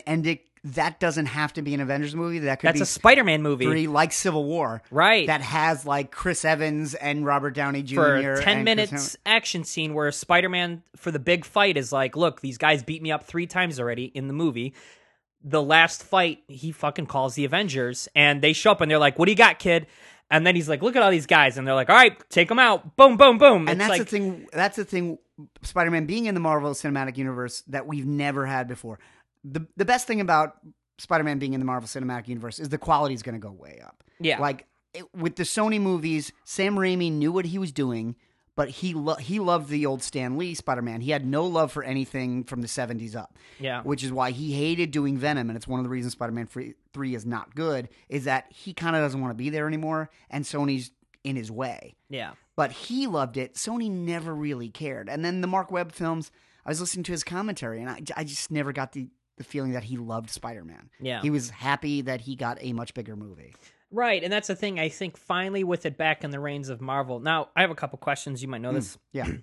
that doesn't have to be an Avengers movie. That could that's be a Spider-Man movie. 3, like Civil War. Right. That has like Chris Evans and Robert Downey Jr. For a 10 and minutes action scene where Spider-Man, for the big fight, is like, look, these guys beat me up 3 times already in the movie. The last fight, he fucking calls the Avengers, and they show up, and they're like, what do you got, kid? And then he's like, look at all these guys, and they're like, all right, take them out. Boom, boom, boom. And it's that's like, the thing. That's the thing. Spider-Man being in the Marvel Cinematic Universe that we've never had before. The best thing about Spider-Man being in the Marvel Cinematic Universe is the quality is going to go way up. Yeah. Like with the Sony movies, Sam Raimi knew what he was doing, but he loved the old Stan Lee Spider-Man. He had no love for anything from the 70s up. Yeah. Which is why he hated doing Venom, and it's one of the reasons Spider-Man 3 is not good, is that he kind of doesn't want to be there anymore, and Sony's in his way. yeah. But he loved it. Sony never really cared. And then the Mark Webb films, I was listening to his commentary, and I just never got the feeling that he loved Spider-Man. Yeah. He was happy that he got a much bigger movie. Right, and that's the thing. I think finally with it back in the reins of Marvel. Now, I have a couple questions. You might know this.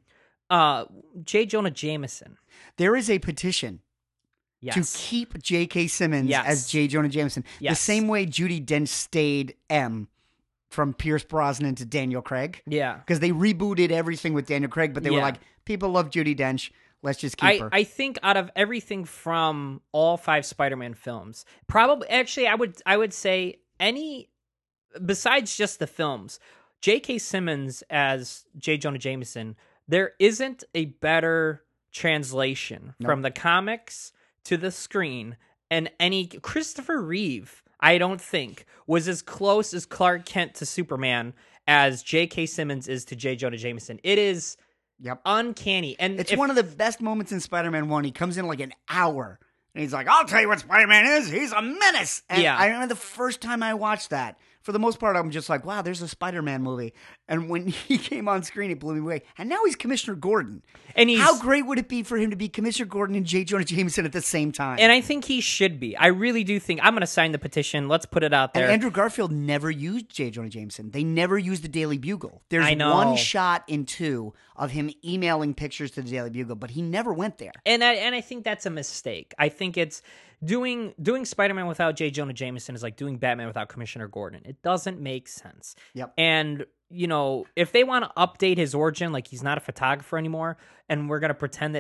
Yeah. J. Jonah Jameson. There is a petition Yes. to keep J.K. Simmons Yes. as J. Jonah Jameson. The Yes. same way Judi Dench stayed M from Pierce Brosnan to Daniel Craig. Yeah. Because they rebooted everything with Daniel Craig, but they were Yeah. like, people love Judi Dench. Let's just keep her. I think out of everything from all 5 Spider-Man films, probably actually I would say any besides just the films, J.K. Simmons as J. Jonah Jameson, there isn't a better translation from the comics to the screen, and any Christopher Reeve, I don't think, was as close as Clark Kent to Superman as J.K. Simmons is to J. Jonah Jameson. It is uncanny. And it's one of the best moments in Spider-Man 1. He comes in like an hour, and he's like, I'll tell you what Spider-Man is. He's a menace. And Yeah. I remember the first time I watched that, for the most part, I'm just like, wow, there's a Spider-Man movie. And when he came on screen, it blew me away. And now he's Commissioner Gordon. And he's, how great would it be for him to be Commissioner Gordon and J. Jonah Jameson at the same time? And I think he should be. I really do think. I'm going to sign the petition. Let's put it out there. And Andrew Garfield never used J. Jonah Jameson. They never used the Daily Bugle. There's I know. one shot in 2 of him emailing pictures to the Daily Bugle, but he never went there. And I think that's a mistake. I think it's doing Spider-Man without J. Jonah Jameson is like doing Batman without Commissioner Gordon. It doesn't make sense. Yep. And, you know, if they want to update his origin, like he's not a photographer anymore, and we're going to pretend that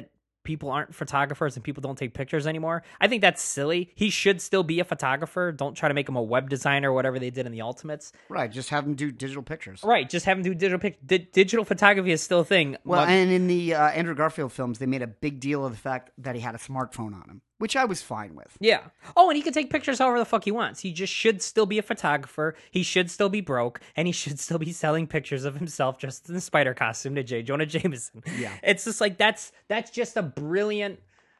people aren't photographers and people don't take pictures anymore. I think that's silly. He should still be a photographer. Don't try to make him a web designer or whatever they did in the Ultimates. Right, just have him do digital pictures. Right, just have him do digital photography is still a thing. Well, and in the Andrew Garfield films, they made a big deal of the fact that he had a smartphone on him, which I was fine with. Yeah. Oh, and he can take pictures however the fuck he wants. He just should still be a photographer. He should still be broke, and he should still be selling pictures of himself just in the spider costume to J. Jonah Jameson. Yeah. It's just like that's just a brilliant.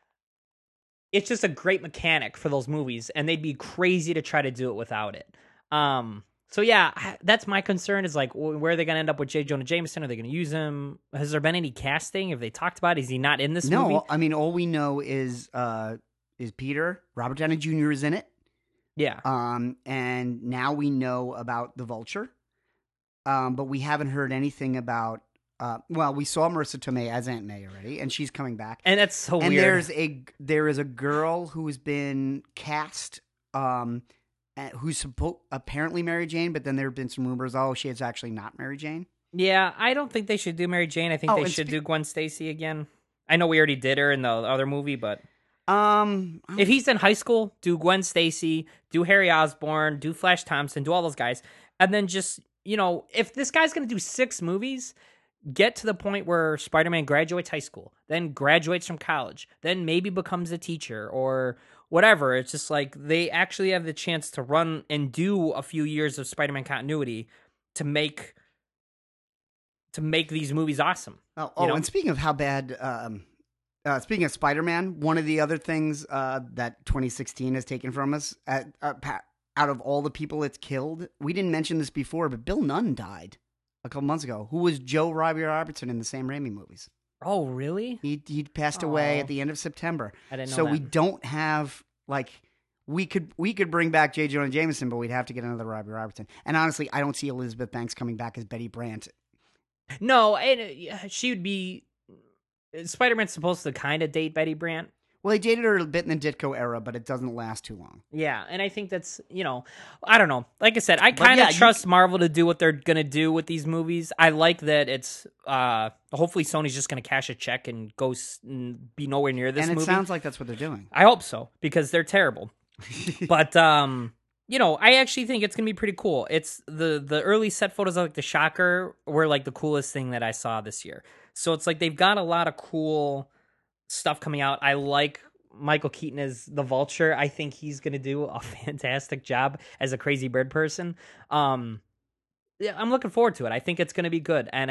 It's just a great mechanic for those movies, and they'd be crazy to try to do it without it. So yeah, that's my concern is like, where are they going to end up with J. Jonah Jameson? Are they going to use him? Has there been any casting? Have they talked about it? Is he not in this movie? No, I mean, all we know is Peter. Robert Downey Jr. is in it. Yeah. And now we know about the Vulture. But we haven't heard anything about. Well, we saw Marissa Tomei as Aunt May already, and she's coming back. And that's so and weird. there is a girl who's been cast, who's apparently Mary Jane, but then there have been some rumors. Oh, she is actually not Mary Jane. Yeah, I don't think they should do Mary Jane. I think they should do Gwen Stacy again. I know we already did her in the other movie, but if he's in high school, do Gwen Stacy, do Harry Osborn, do Flash Thompson, do all those guys, and then just if this guy's gonna do 6 movies. Get to the point where Spider-Man graduates high school, then graduates from college, then maybe becomes a teacher or whatever. It's just like they actually have the chance to run and do a few years of Spider-Man continuity to make these movies awesome. And speaking of how bad, speaking of Spider-Man, one of the other things that 2016 has taken from us, out of all the people it's killed, we didn't mention this before, but Bill Nunn died a couple months ago, who was Joe Robertson in the Sam Raimi movies. Oh, really? He passed away at the end of September. I didn't know so that. we don't have, we could bring back J. Jonah Jameson, but we'd have to get another Robbie Robertson. And honestly, I don't see Elizabeth Banks coming back as Betty Brant. No, she would be... Spider-Man's supposed to kind of date Betty Brant. Well, they dated her a bit in the Ditko era, but it doesn't last too long. Yeah, and I think that's, I don't know. Like I said, I kind of trust Marvel to do what they're going to do with these movies. I like that it's, hopefully Sony's just going to cash a check and go be nowhere near this movie. And it sounds like that's what they're doing. I hope so, because they're terrible. But, I actually think it's going to be pretty cool. It's the early set photos of the Shocker were like the coolest thing that I saw this year. So it's like they've got a lot of cool stuff coming out. I like Michael Keaton as the Vulture. I think he's going to do a fantastic job as a crazy bird person. I'm looking forward to it. I think it's going to be good. And,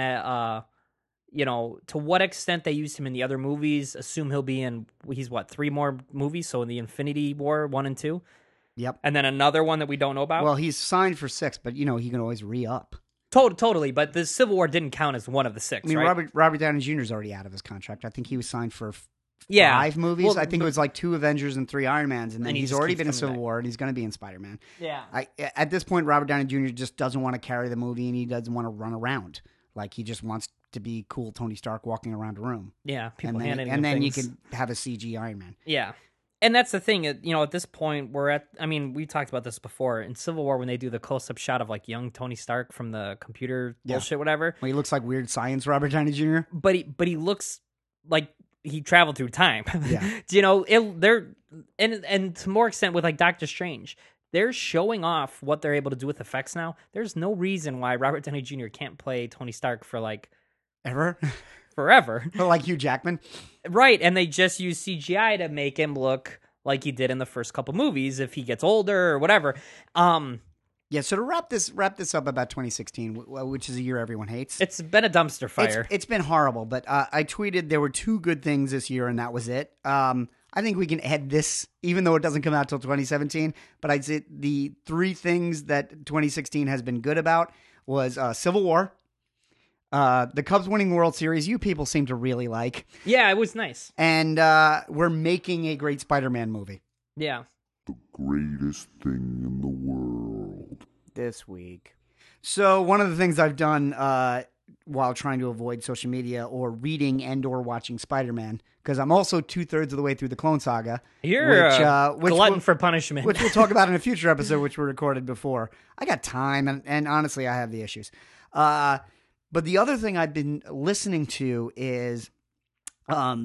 to what extent they used him in the other movies, assume he'll be in, he's 3 more movies? So in the Infinity War 1 and 2? Yep. And then another one that we don't know about? Well, he's signed for 6, but, he can always re-up. Totally, but the Civil War didn't count as one of the 6, right? Robert Downey Jr. is already out of his contract. I think he was signed for 5 movies. Well, I think it was 2 Avengers and 3 Iron Mans, and then he's already been in Civil War, and he's going to be in Spider-Man. Yeah. At this point, Robert Downey Jr. just doesn't want to carry the movie, and he doesn't want to run around. He just wants to be cool Tony Stark walking around a room. Yeah, people handing him things. You can have a CG Iron Man. Yeah. And that's the thing, at this point, we talked about this before. In Civil War, when they do the close-up shot of, young Tony Stark from the computer bullshit, whatever. Well, he looks like weird science Robert Downey Jr. But he looks like he traveled through time. Yeah. And to more extent with, Doctor Strange, they're showing off what they're able to do with effects now. There's no reason why Robert Downey Jr. can't play Tony Stark for, ever? Forever. Like Hugh Jackman? Right, and they just use CGI to make him look like he did in the first couple movies if he gets older or whatever. Yeah, so to wrap this up about 2016, which is a year everyone hates. It's been a dumpster fire. It's been horrible, but I tweeted there were 2 good things this year, and that was it. I think we can add this, even though it doesn't come out till 2017, but I'd say the 3 things that 2016 has been good about was Civil War, the Cubs winning World Series, you people seem to really like. Yeah, it was nice. And we're making a great Spider-Man movie. Yeah. The greatest thing in the world. This week. So one of the things I've done while trying to avoid social media or reading and or watching Spider-Man, because I'm also 2/3 of the way through the Clone Saga. You're a glutton for punishment. Which we'll talk about in a future episode, which we recorded before. I got time, and honestly, I have the issues. But the other thing I've been listening to is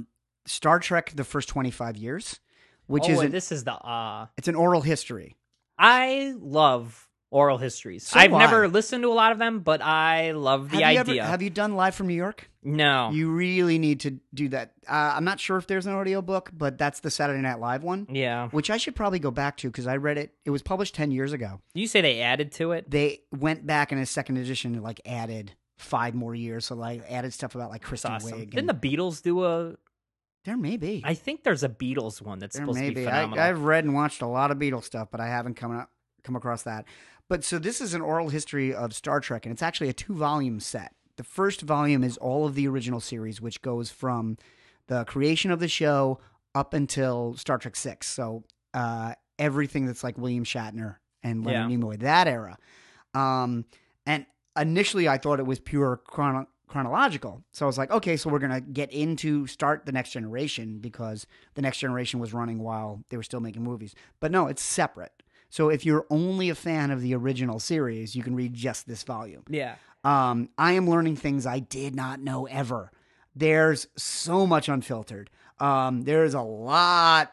Star Trek: The First 25 Years, which and this is it's an oral history. I love oral histories. So I've do never I. listened to a lot of them, but I love the idea. Have you done Live from New York? No. You really need to do that. I'm not sure if there's an audiobook, but that's the Saturday Night Live one. Yeah. Which I should probably go back to because I read it. It was published 10 years ago. You say they added to it? They went back in a second edition and like added 5 more years. So like added stuff about like Kristen That's awesome. Wiig. Didn't the Beatles do a... There may be. I think there's a Beatles one that's There supposed may to be be. phenomenal. I've read and watched a lot of Beatles stuff, but I haven't come across that. But so this is an oral history of Star Trek, and it's actually a 2-volume set. The first volume is all of the original series, which goes from the creation of the show up until Star Trek VI. So everything that's like William Shatner and Leonard Nimoy, that era. And initially I thought it was pure chronological. So I was like, okay, so we're going to start The Next Generation because The Next Generation was running while they were still making movies. But no, it's separate. So if you're only a fan of the original series, you can read just this volume. Yeah. I am learning things I did not know ever. There's so much unfiltered. There's a lot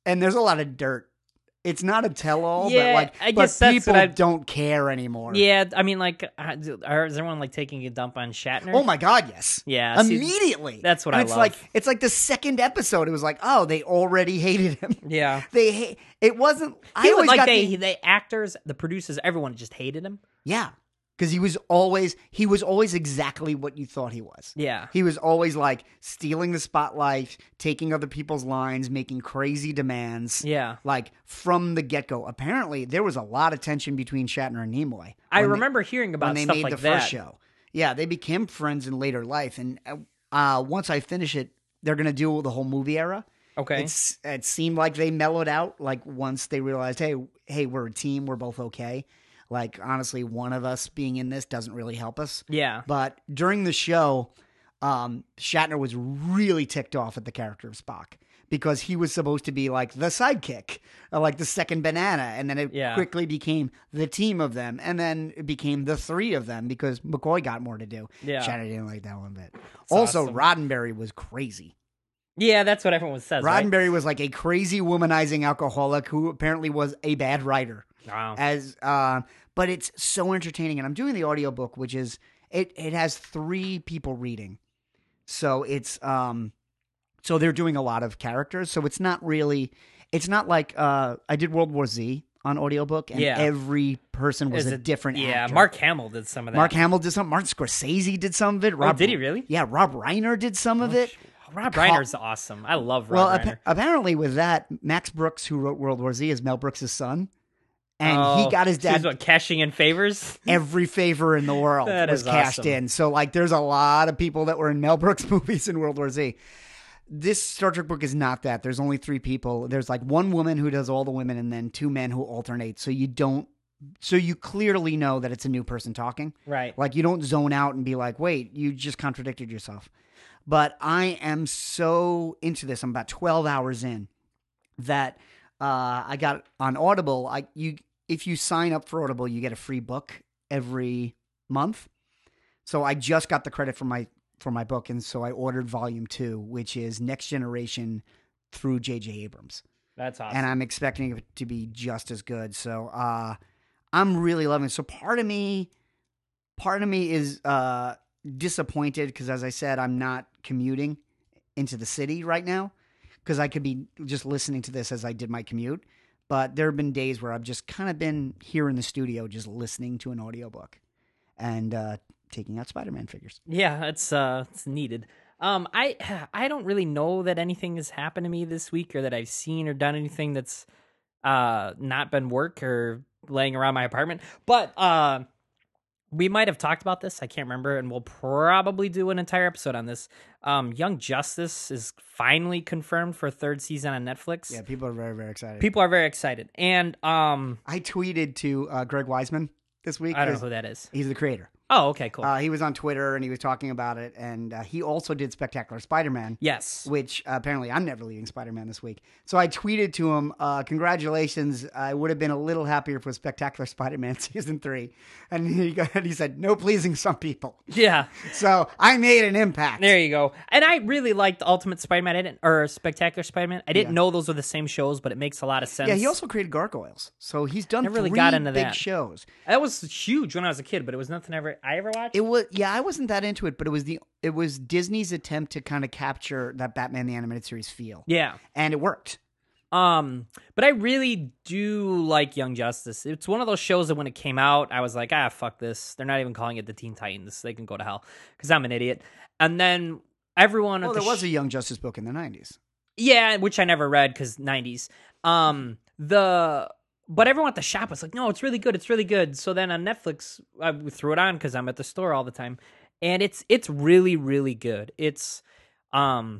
of dirt. It's not a tell-all, Yeah, I guess that's people what I- don't care anymore. Yeah, I mean, like, is everyone, like, taking a dump on Shatner? Oh my God, yes. Yeah, see, immediately. that's what and I it's love. It's like the second episode. It was like, oh, they already hated him. Yeah. It wasn't. I People, always like, got the actors, the producers, everyone just hated him. yeah, because he was always exactly what you thought he was. Yeah. He was always like stealing the spotlight, taking other people's lines, making crazy demands. Yeah. Like from the get-go. Apparently, there was a lot of tension between Shatner and Nimoy. I when remember hearing about when they stuff made like the that. first show. Yeah, they became friends in later life. And once I finish it, they're going to do the whole movie era. Okay. It seemed like they mellowed out. Like once they realized, hey, we're a team. We're both okay. Like, honestly, one of us being in this doesn't really help us. Yeah. But during the show, Shatner was really ticked off at the character of Spock because he was supposed to be like the sidekick, or like the second banana. And then it quickly became the team of them. And then it became the 3 of them because McCoy got more to do. Yeah. Shatner didn't like that one bit. That's Also, awesome. Roddenberry was crazy. Yeah, that's what everyone says, right? Roddenberry was like a crazy womanizing alcoholic who apparently was a bad writer. Wow. But it's so entertaining, and I'm doing the audiobook, which is it has 3 people reading, so it's so they're doing a lot of characters, so it's not like I did World War Z on audiobook, and every person was a different actor. Mark Hamill did some of that. Mark Hamill did some. Martin Scorsese did some of it. Did he really? Yeah, Rob Reiner did some of it. Rob Reiner's awesome. I love Rob Reiner. Apparently with that, Max Brooks, who wrote World War Z, is Mel Brooks' son. And he got his dad He's cashing in favors. every favor in the world That was is cashed awesome. in. So like there's a lot of people that were in Mel Brooks movies in World War Z. This Star Trek book is not that. There's only 3 people. There's like 1 woman who does all the women and then 2 men who alternate. So you clearly know that it's a new person talking. Right. Like you don't zone out and be like, wait, you just contradicted yourself. But I am so into this. I'm about 12 hours in that I got on Audible. If you sign up for Audible, you get a free book every month. So I just got the credit for my book, and so I ordered volume 2, which is Next Generation through J.J. Abrams. That's awesome. And I'm expecting it to be just as good. So I'm really loving it. So part of me is disappointed because, as I said, I'm not commuting into the city right now because I could be just listening to this as I did my commute. But there have been days where I've just kind of been here in the studio just listening to an audiobook and taking out Spider-Man figures. Yeah, it's needed. I don't really know that anything has happened to me this week or that I've seen or done anything that's not been work or laying around my apartment. But we might have talked about this. I can't remember, and we'll probably do an entire episode on this. Young Justice is finally confirmed for a 3rd season on Netflix. Yeah, people are very, very excited. People are very excited. And I tweeted to Greg Weisman this week. I don't know who that is. He's the creator. Oh, okay, cool. He was on Twitter and he was talking about it, and he also did Spectacular Spider-Man. Yes. Which apparently I'm never leaving Spider-Man this week. So I tweeted to him, congratulations, I would have been a little happier if it was Spectacular Spider-Man Season 3. And he said, no pleasing some people. Yeah. So I made an impact. There you go. And I really liked Ultimate Spider-Man or Spectacular Spider-Man. I didn't know those were the same shows, but it makes a lot of sense. Yeah, he also created Gargoyles. So he's done Never really three got into big that. shows. That was huge when I was a kid, but it was nothing I ever watched. I wasn't that into it, but it was Disney's attempt to kind of capture that Batman the Animated Series feel. Yeah. And it worked. But I really do like Young Justice. It's one of those shows that when it came out, I was like, fuck this. They're not even calling it the Teen Titans. They can go to hell because I'm an idiot. And then everyone. Well, there was a Young Justice book in the 90s. Yeah, which I never read because 90s. But everyone at the shop was like, no, it's really good. It's really good. So then on Netflix, I threw it on because I'm at the store all the time. And it's really, really good. It's, I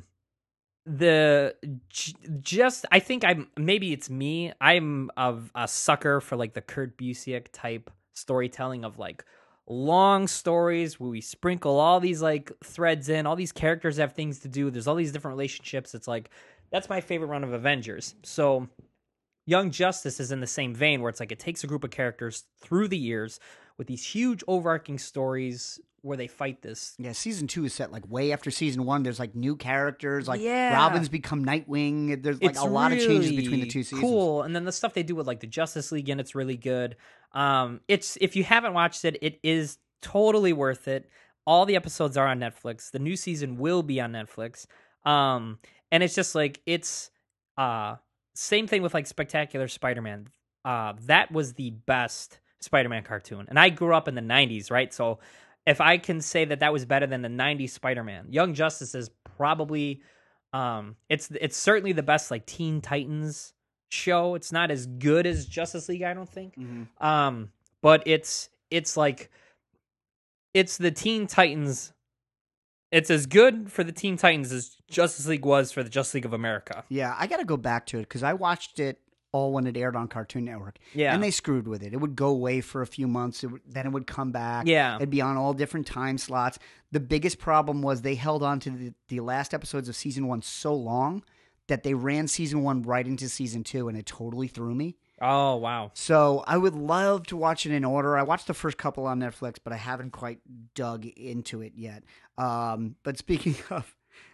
think maybe it's me. I'm a sucker for like the Kurt Busiek type storytelling of like long stories where we sprinkle all these like threads in, all these characters have things to do. There's all these different relationships. It's like, that's my favorite run of Avengers. So Young Justice is in the same vein where it's like it takes a group of characters through the years with these huge overarching stories where they fight this. Yeah, season 2 is set like way after season 1. There's like new characters, like Yeah. Robin's become Nightwing. There's like It's a lot of changes really between the two seasons. Cool, and then the stuff they do with like the Justice League, and it's really good. It's if you haven't watched it, it is totally worth it. All the episodes are on Netflix. The new season will be on Netflix. And it's just like it's same thing with like Spectacular Spider-Man. That was the best Spider-Man cartoon, and I grew up in the 90s, right? So if I can say that was better than the 90s Spider-Man, Young Justice is probably it's certainly the best like Teen Titans show. It's not as good as Justice League, I don't think. Mm-hmm. But it's like it's the Teen Titans. It's as good for the Teen Titans as Justice League was for the Justice League of America. Yeah, I got to go back to it because I watched it all when it aired on Cartoon Network. Yeah. And they screwed with it. It would go away for a few months. Then it would come back. Yeah. It'd be on all different time slots. The biggest problem was they held on to the last episodes of season 1 so long that they ran season 1 right into season 2, and it totally threw me. Oh, wow. So I would love to watch it in order. I watched the first couple on Netflix, but I haven't quite dug into it yet. But speaking of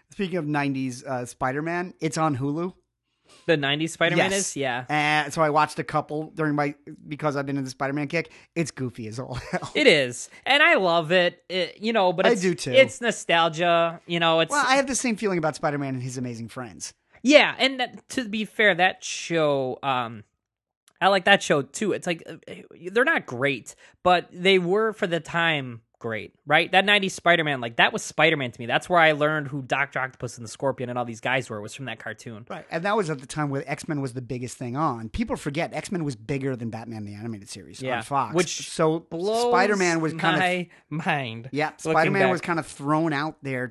90s Spider-Man, it's on Hulu. The 90s Spider-Man Yes. is? Yeah. And so I watched a couple because I've been in the Spider-Man kick. It's goofy as all hell. It is. And I love it, but I it's, do too. It's nostalgia, it's Well, I have the same feeling about Spider-Man and His Amazing Friends. yeah, and to be fair, that show I like that show too. It's like they're not great, but they were for the time great, right? That 90s Spider-Man, like that was Spider-Man to me. That's where I learned who Dr. Octopus and the Scorpion and all these guys were, was from that cartoon. Right. And that was at the time where X-Men was the biggest thing on. People forget X-Men was bigger than Batman the Animated Series on Fox. Which so blows Spider-Man was kind my mind. Yeah, looking Spider-Man back. was kind of thrown out there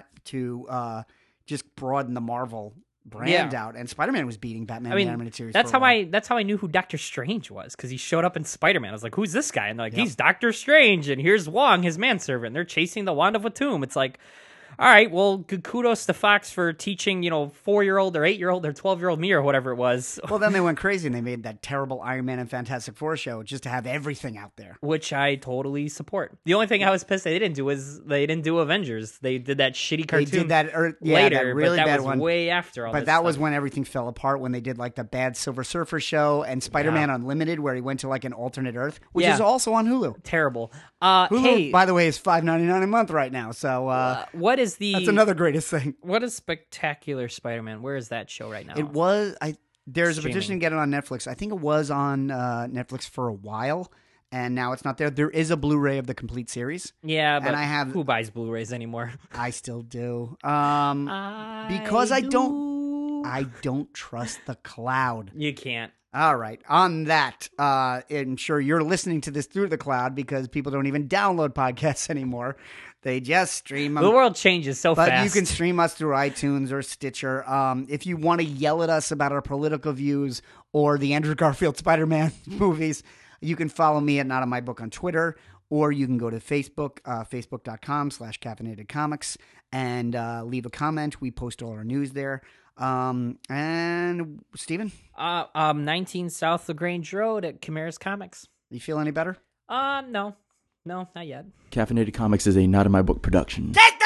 to just broaden the Marvel brand out, and Spider-Man was beating Batman the Animated Series. That's for a how while. that's how I knew who Doctor Strange was, because he showed up in Spider-Man. I was like, "Who's this guy?" And they're like, "He's Doctor Strange." And here's Wong, his manservant. They're chasing the Wand of Watum. It's like, all right, well, kudos to Fox for teaching 4-year-old or 8-year-old or 12-year-old me or whatever it was. Well, then they went crazy and they made that terrible Iron Man and Fantastic Four show just to have everything out there. Which I totally support. The only thing I was pissed they didn't do was they didn't do Avengers. They did that shitty cartoon. They did that later, that really but that bad was one. way after all. But this that was stuff. when everything fell apart, when they did like the bad Silver Surfer show and Spider-Man Unlimited, where he went to like an alternate Earth, which is also on Hulu. Terrible. Hulu, Hey, by the way, is $5.99 a month right now. So what is the? that's another greatest thing. What is Spectacular Spider-Man? Where is that show right now? It was. There's a Streaming. petition to get it on Netflix. I think it was on Netflix for a while, and now it's not there. There is a Blu-ray of the complete series. Yeah, but and I have. who buys Blu-rays anymore? I still do. Because I don't trust the cloud. You can't. All right. On that, I'm sure you're listening to this through the cloud because people don't even download podcasts anymore. They just stream them. The world changes so But fast. you can stream us through iTunes or Stitcher. If you want to yell at us about our political views or the Andrew Garfield Spider-Man movies, you can follow me at Not On My Book on Twitter or you can go to Facebook, facebook.com/caffeinatedcomics, and leave a comment. We post all our news there. And Steven? 19 South LaGrange Road at Chimeras Comics. You feel any better? No, not yet. Caffeinated Comics is a Not In My Book production. That